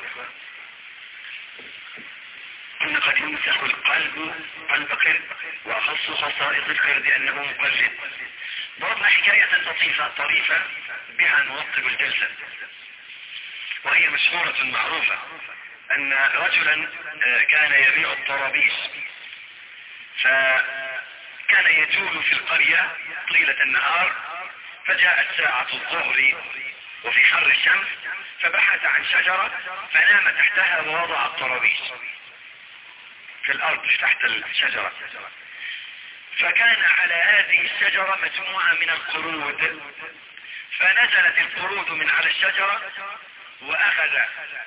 إن قد يمسح القلب قلب قرد، وأخص خصائص القرد أنه مقلد. ضربنا حكاية لطيفة طريفة بها نوطب الجلسة، وهي مشهورة معروفة، أن رجلا كان يبيع الطرابيش، فكان يجول في القرية طيلة النهار، فجاءت ساعة الظهر وفي حر الشمس، فبحث عن شجرة فنام تحتها ووضع الطرابيش في الأرض تحت الشجرة. فكان على هذه الشجرة مجموعة من القرود، فنزلت القرود من على الشجرة وأخذ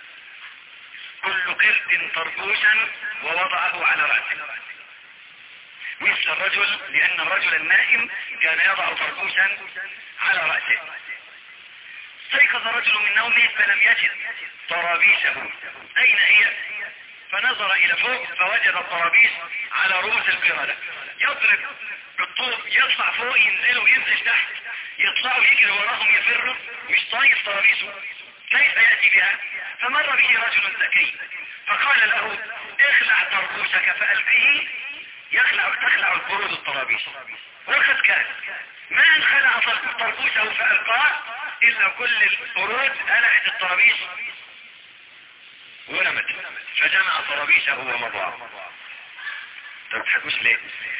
كل قرد طربوشا ووضعه على رأسه مثل الرجل، لأن الرجل النائم كان يضع طربوشا على رأسه. استيقظ الرجل من نومه فلم يجد طرابيشه، أين هي؟ فنظر إلى فوق فوجد الطرابيش على رؤوس القردة، يضرب بالطوب، يطلع فوق ينزلوا ينزل تحت، يطلعوا يجري وراهم يفروا، مش طايف طرابيشه، كيف يأتي بها؟ فمر به رجل ذكي فقال له اخلع طربوشك فألقيه تخلع القرود الطرابيش. وقد كان ما ان خلع طربوشه فألقاه إلا كل القرود قلعت الطرابيش ورمت، فجمع طرابيشه ومضى. تضحكوش ليه؟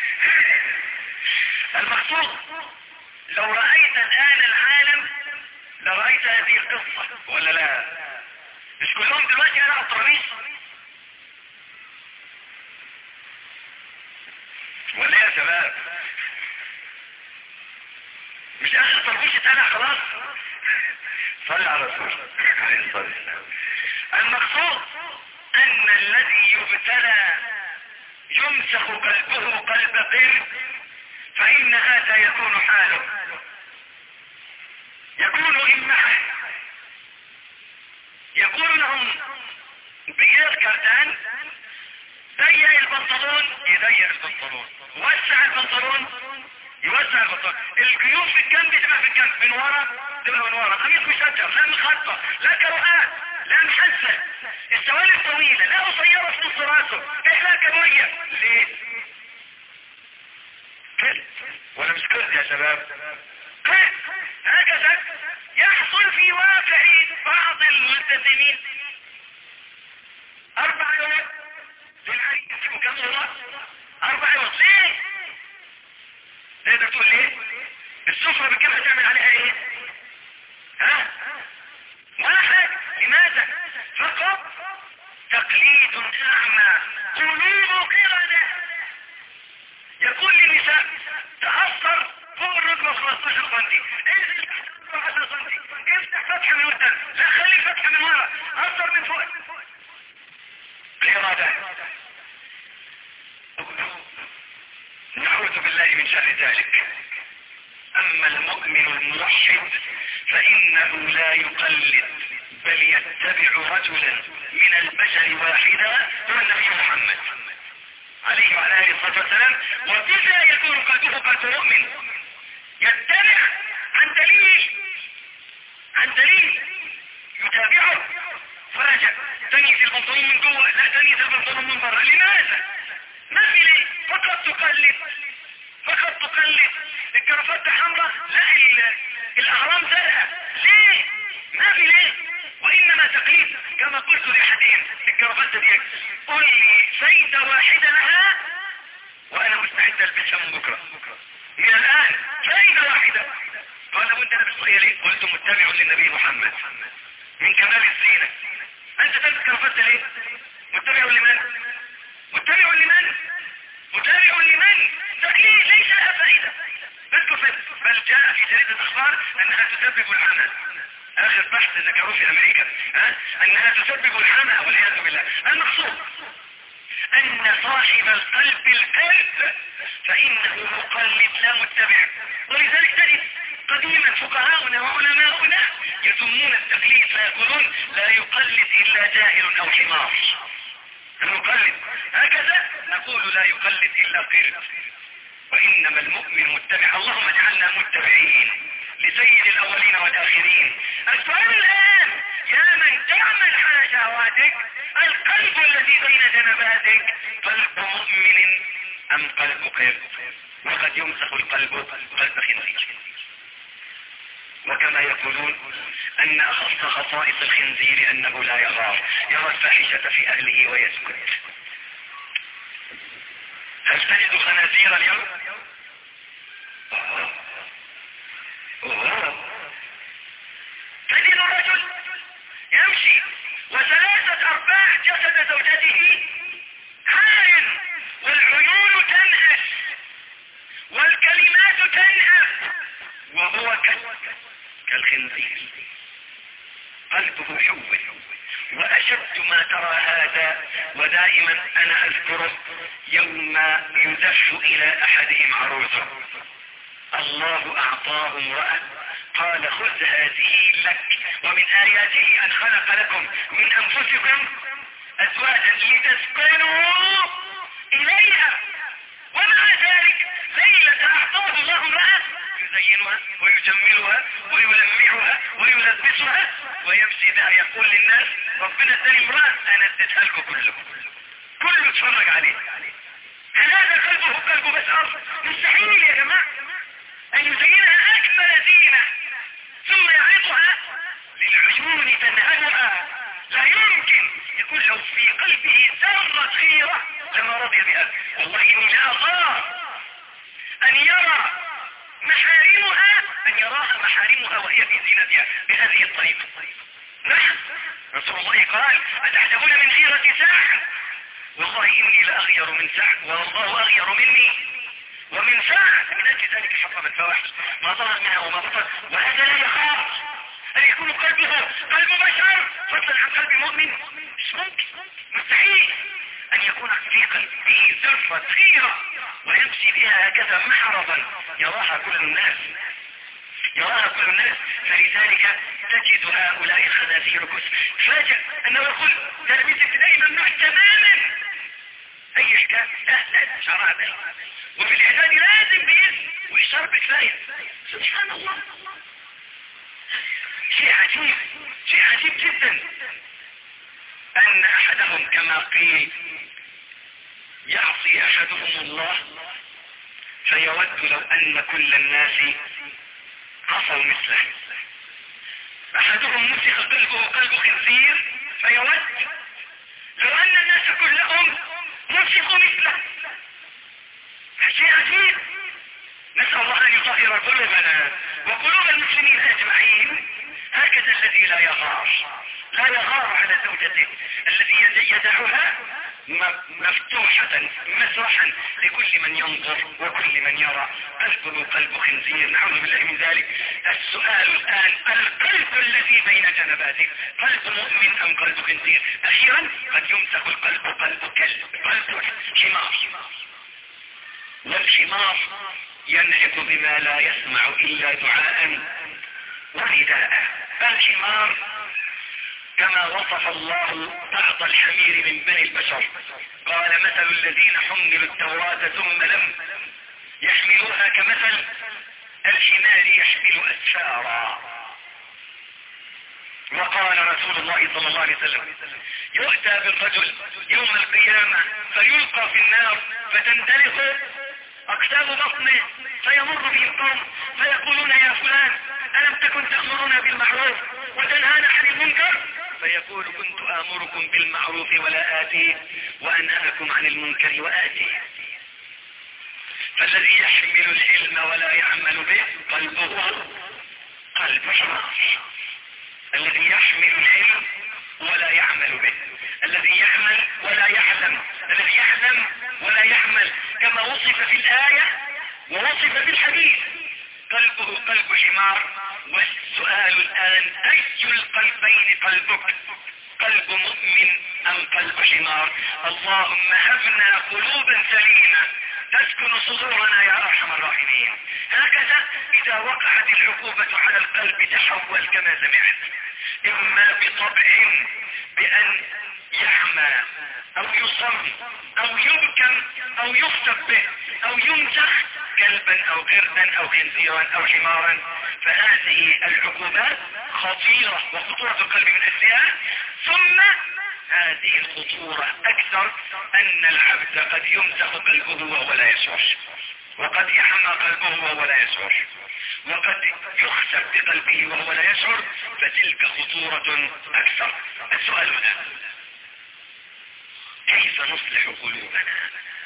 المقصود لو رأيت الآن العالم لرأيت هذه القصة ولا لا؟ مش كلهم دلوقتي قلعوا الطرابيش ولا يا شباب؟ مش اخر طربوش اتقلع خلاص؟ صلي على رسول الله. المقصود ان الذي يبتلى يمسخ قلبه قلب قرد، فإن هذا يكون حاله، يكون إمحا، يقول لهم بغير كردان ضيق البنطلون يضيق البنطلون، وسع البنطلون يوسع البنطلون، الجيوب في الجنب تبقى في الجنب، من ورا تبقى من ورا، قميص مشجر لا مخطط لا كروهات لا محزن، السوالف طويلة لا قصيرة في نص راسه، احنا كبوية ليه؟ كرد ولا مش كرد يا شباب؟ هكذا يحصل في واقع بعض الملتزمين. 4 يوم للعريس كم مرة؟ 4 يوم. ليه؟ تقدر تقول ليه؟ السفرة بكم هتعمل عليها ايه؟ ها؟ واحد. لماذا؟ فقط تقليد اعمى قلوب قردة. يقول للنساء تأثر فوق الركبة 15 سنتي، انزل تحت الركبة 10 سنتي، افتح فتحة من قدام، لا خلي فتحة من ورا، أثر من فوق. الإرادة. نعوذ بالله من شر ذلك. أما المؤمن الموحد فإنه لا يقلد بل يتبع رجلا من البشر واحدا هو النبي محمد عليه وعلى آله الصلاة والسلام، وبذا يكون قلبه قلب مؤمن يتبع عن دليل يتابعه. فرجع تنيس البنطلون من جوه، لا تنيس البنطلون من برا. لماذا؟ ما في ليه؟ فقط تقلد. الكرافته حمراء، لا الاهرام زرقاء. ليه؟ ما في ليه؟ وانما تقليد. كما قلت لاحدهم الكرافته دي قل لي فايدة واحدة لها وانا مستعد البسها من بكرة من الان. فايدة واحدة. قال وانت لابس طاقية ليه؟ قلت متبع للنبي محمد من كمال الزينة. انت تلبس كرافته ليه؟ متبع لمن؟ تقليد ليس لها فائدة. بل جاء في جريدة الاخبار انها تسبب الحمى. اخر بحث ذكروه في امريكا انها تسبب الحمى والعياذ بالله. المقصود ان صاحب القلب الكذب فانه مقلد لا متبع. ولذلك تجد قديما فقهاؤنا وعلماؤنا يذمون التقليد فيقولون لا يقلد الا جاهل او حمار. المقلد هكذا نقول لا يقلد الا قرد. وانما المؤمن متبع. اللهم اجعلنا متبعين لسيد الاولين والاخرين. السؤال الان يا من تعمل على شهواتك، القلب الذي بين جنباتك قلب مؤمن ام قلب قرد؟ وقد يمسخ القلب قلب خنزير. وكما يقولون ان اخص خصائص الخنزير انه لا يغار، يرى الفاحشة في اهله ويسكت. هل تجد خنازير اليوم؟ تجد رجل يمشي و3/4 جسد زوجته عار والعيون تنهش والكلمات تنهف وهو كالخنزير. قلبه حول. وأشد ما ترى هذا ودائما أنا أذكره يوم يزف إلى أحدهم عروسه، الله أعطاه امرأة قال خذ هذه لك ومن آياته أن خلق لكم من أنفسكم أزواجا لتسكنوا إليها. ومع ذلك ليلة أعطاه الله امرأة يزينها ويجملها ويلمعها ويلبسها ويمشي بها يقول للناس ربنا اداني امرأة انا اديتها لكم كله اتفرج عليه. هل هذا قلبه قلب بشر؟ مستحيل يا جماعة ان يزينها اكمل زينة ثم يعرضها للعيون تنهلها. لا يمكن يكون لو في قلبه ذرة خيرة لما رضي بها. والله اني لا اخاف ان يراها محارمها وهي في زينتها بهذه الطريقة. نعم رسول الله قال أتحسبون من غيرة ساعة؟ والله إني لأغير من ساعة والله أغير مني ومن ساعة. من أجل ذلك حرم الفواحش ما ظهر منها وما بطن. وهذا لا يخاف أن يكون قلبه قلب بشر فضلا عن قلب مؤمن. مش ممكن، مستحيل أن يكون في قلبه ذرة خيرة ويمشي بها هكذا محرضا يراها كل الناس. فلذلك تجد هؤلاء الخنازير فاجأ أنه يقول تلبيس ابتدائي ممنوع تماما. أي حكاية لا شرع به وفي الإعداد لازم بإذن وإشار بكفاية. سبحان الله، شيء عجيب جدا أن أحدهم كما قيل يعصي أحدهم الله فيود لو أن كل الناس عصوا مثله. احدهم مسخ قلبه قلب خنزير فيود لو ان الناس كلهم مسخوا مثله. شيء عجيب. نسأل الله ان يطهر قلوبنا وقلوب المسلمين اجمعين. هكذا الذي لا يغار على زوجته، الذي يدعها مفتوحة مسرحا لكل من ينظر وكل من يرى. قلبه قلب خنزير، نعوذ بالله من ذلك. السؤال الآن، القلب الذي بين جنباته قلب مؤمن أم قلب خنزير؟ أخيرا قد يمسك القلب قلب كلب، قلب حمار، والحمار ينعق بما لا يسمع إلا دعاء ونداء. الحمار كما وصف الله بعض الحمير من بني البشر، قال مثل الذين حملوا التوراة ثم لم يحملوها كمثل الحمار يحمل أسفارا. وقال رسول الله صلى الله عليه وسلم يؤتى بالرجل يوم القيامة فيلقى في النار فتندلق أقسام بطنه، فيمر به القوم فيقولون يا فلان ألم تكن تأمرنا بالمعروف وتنهانا عن المنكر؟ فيقول كنت آمركم بالمعروف ولا آتيه وأنهاكم عن المنكر وآتيه. فالذي يحمل العلم ولا يعمل به قلبه قلب حمار. الذي يحمل العلم ولا يعمل به، الذي يعمل ولا يعلم، الذي يعلم ولا يعمل، كما وصف في الآية ووصف في الحديث. قلبه قلب حمار. والسؤال الآن، أي القلبين قلبك؟ قلب مؤمن أم قلب حمار؟ اللهم هبنا قلوبا سليمة تسكن صدورنا يا أرحم الراحمين. هكذا إذا وقعت العقوبة على القلب تحول كما سمعت، إما بطبع بأن يعمى أو يصم أو يبكم أو يخطب به أو يمسخ كلبا أو قردا أو خنزيرا أو حمارا. فهذه العقوبات خطيرة وخطورة القلب من أجلها. ثم هذه الخطورة أكثر أن العبد قد يمسخ قلبه وهو لا يشعر، وقد يحمى قلبه وهو لا يشعر، وقد يخسف بقلبه وهو لا يشعر، فتلك خطورة أكثر. السؤال هنا، كيف نصلح قلوبنا؟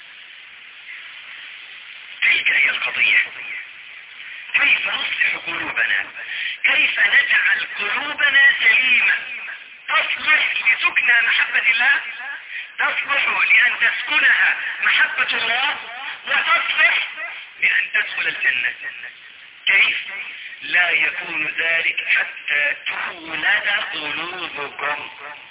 تلك هي القضية. كيف نصلح قلوبنا؟ كيف نجعل قلوبنا سليمة تصلح لسكن محبة الله، تصلح لأن تسكنها محبة الله، وتصلح لأن تدخل الجنة. كيف؟ لا يكون ذلك حتى تولد قلوبكم.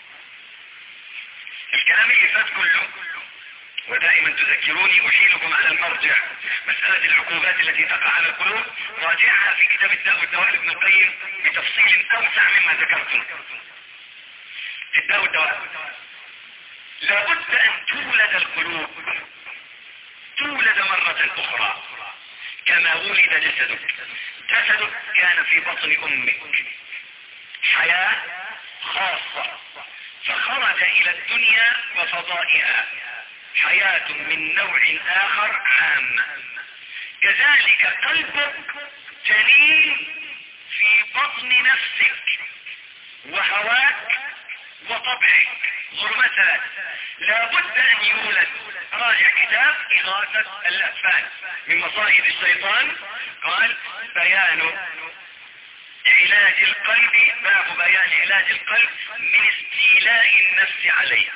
الكلام اللي فات كله، ودائما تذكروني أحيلكم على المرجع، مسألة العقوبات التي تقع على القلوب راجعها في كتاب الداء والدواء لابن القيم بتفصيل أوسع مما ذكرتم. في الداء والدواء لابد أن تولد القلوب، تولد مرة أخرى كما ولد جسدك. جسدك كان في بطن أمك حياة خاصة، فخرج إلى الدنيا وفضائها حياة من نوع آخر عام. كذلك قلبك جنين في بطن نفسك وهواك وطبعك ظلمتان، لابد أن يولد. راجع كتاب إغاثة الأطفال من مصائد الشيطان، قال بيان علاج القلب، باب بيان علاج القلب من استيلاء النفس عليه.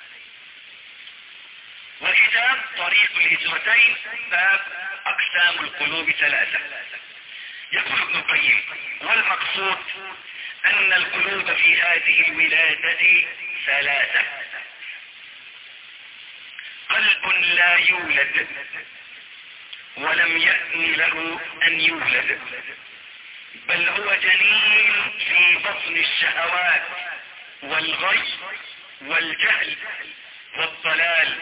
وكتاب طريق الهجرتين، باب أقسام القلوب ثلاثة. يقول ابن القيم والمقصود أن القلوب في هذه الولادة ثلاثة. قلب لا يولد ولم يأن له أن يولد، بل هو جنين في بطن الشهوات والغي والجهل والضلال.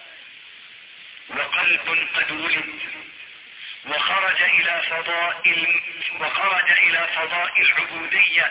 وقلب قد ولد وخرج إلى فضاء العبودية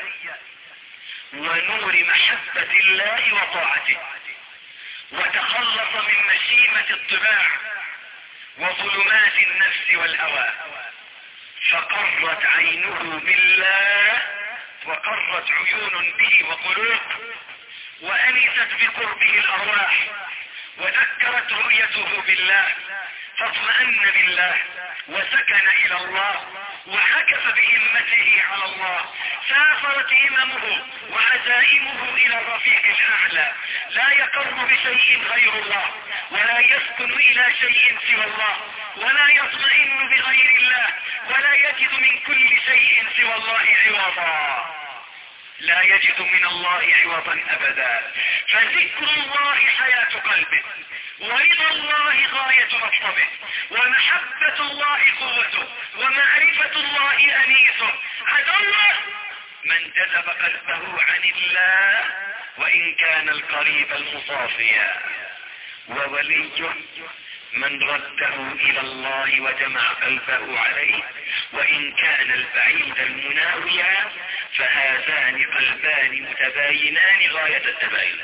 ونور محبة الله وطاعته، وتخلص من مشيمة الطباع وظلمات النفس والهوى، فقرت عينه بالله وقرت عيون به وقلوب، وأنست بقربه الأرواح، وذكرت رؤيته بالله فاطمأن بالله وسكن إلى الله وعكف بهمته على الله. سافرت هممه وعزائمه إلى الرفيق الأعلى، لا يقر بشيء غير الله، ولا يسكن إلى شيء سوى الله، ولا يطمئن بغير الله، ولا يجد من كل شيء سوى الله عوضا، لا يجد من الله عوضا أبدا. فذكر الله حياة قلبه، ورضا الله غاية مطلبه، ومحبة الله قوته، ومعرفة الله أنيسه. عدوه من جذب قلبه عن الله وإن كان القريب المصافيا، ووليه من رده إلى الله وجمع قلبه عليه وإن كان البعيد المناويا. فهذان قلبان متباينان غاية التباين.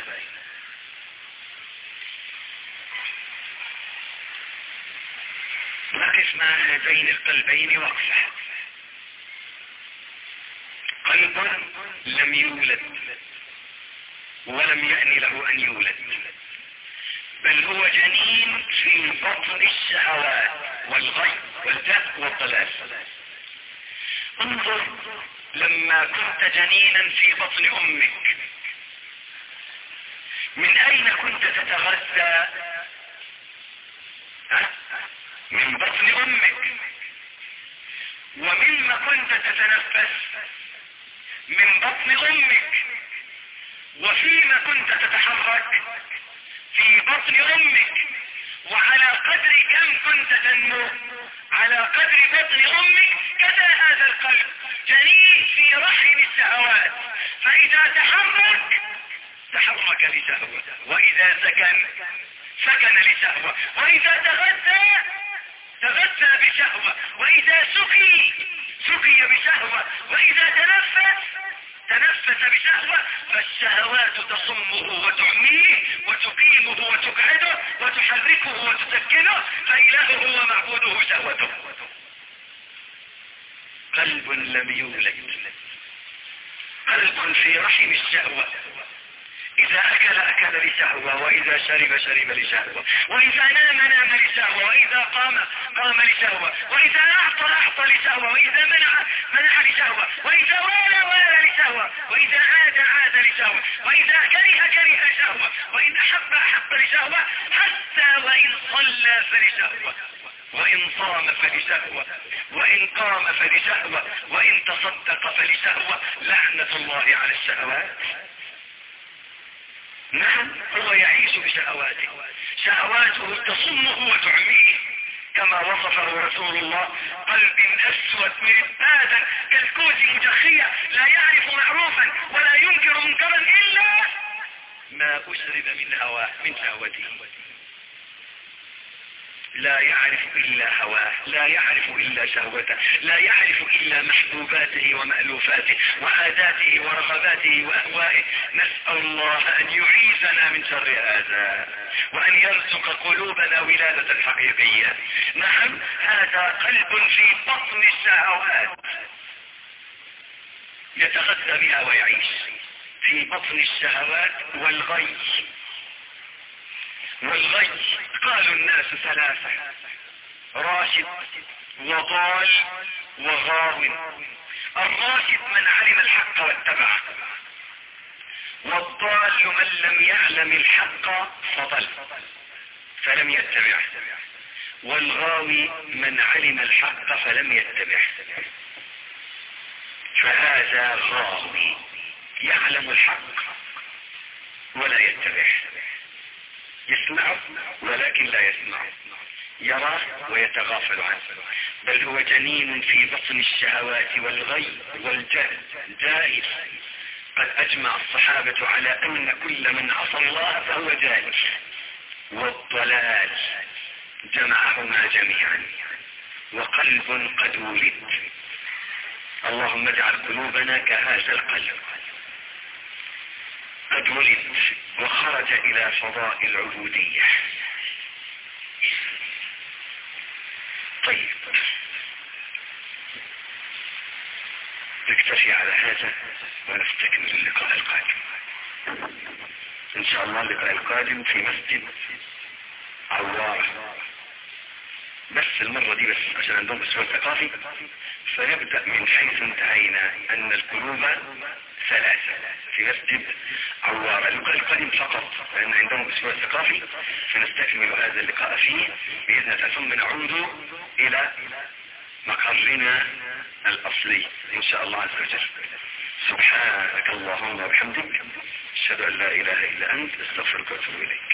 نقف مع هذين القلبين وقفة. قلب لم يولد ولم يأن له أن يولد، بل هو جنين في بطن الشهوات والغي والجهل والضلال. انظر لما كنت جنينا في بطن أمك، من أين كنت تتغذى؟ من بطن أمك. ومما كنت تتنفس؟ من بطن أمك. وفيما كنت تتحرك؟ في بطن أمك. وعلى قدر كم كنت تنمو؟ على قدر بطن أمك. كذا هذا القلب جنين في رحم الشهوات، فإذا تحرك لشهوة، وإذا سكن لشهوة، وإذا تغذى بشهوة، وإذا سقي بشهوة، وإذا تنفس بشهوة. فالشهوات تصمه وتعميه وتقيمه وتقعده وتحركه وتسكنه، فإلهه ومعبوده شهوته. قلب لم يولد، قلب في رحم الشهوة. إذا أكل لشهوة، وإذا شرب لشهوة، وإذا نام لشهوة، وإذا قام لشهوة، وإذا أعطى لشهوة، وإذا منع لشهوة، وإذا والى لشهوة، وإذا عاد لشهوة، وإذا كره لشهوة، وإن أحب لشهوة، حتى وإن صلى فلشهوة، وإن صام فلشهوة، وإن قام فلشهوة، وإن تصدق فلشهوة. لعنة الله على الشهوات. نعم، هو يعيش بشهواته، شهواته تصمه وتعميه، كما وصفه رسول الله: قلب أسود مربادا كالكوز مجخية، لا يعرف معروفا ولا ينكر منكرا إلا ما أشرب من شهوته. لا يعرف إلا هواه، لا يعرف إلا شهوته، لا يعرف إلا محبوباته ومألوفاته وعاداته ورغباته وأهوائه. نسأل الله أن يعيذنا من شر هذا، وأن يرزق قلوبنا ولادة حقيقية. نعم، هذا قلب في بطن الشهوات يتغذى بها ويعيش في بطن الشهوات. والغي قالوا الناس ثلاثة: راشد وضال وغاو. الراشد من علم الحق واتبعه، والضال من لم يعلم الحق فضل فلم يتبعه، والغاوي من علم الحق فلم يتبعه. فهذا غاوي يعلم الحق ولا يتبعه، يسمع ولكن لا يسمع، يراه ويتغافل عنه، بل هو جنين في بطن الشهوات والغي والجهل جاهل. قد أجمع الصحابة على أن كل من عصى الله فهو جاهل، والضلال جمعهما جميعا. وقلب قد ولد. اللهم اجعل قلوبنا كهذا القلب، قد ولد وخرج إلى فضاء العبودية. طيب، نكتفي على هذا ونستكمل اللقاء القادم ان شاء الله. اللقاء القادم في مسجد عوارة، بس المرة دي بس عشان عندهم اسبوع ثقافي، فيبدأ من حيث انتهينا ان القلوب ثلاثة في مسجد عوارة. اللقاء القادم فقط لان عندهم اسبوع ثقافي، فنستكمل هذا اللقاء فيه بإذن الله، ثم نعود الى مقرنا الاصلي ان شاء الله عز وجل. سبحانك اللهم وبحمدك، اشهد ان لا اله الا انت، استغفرك واتوب اليك.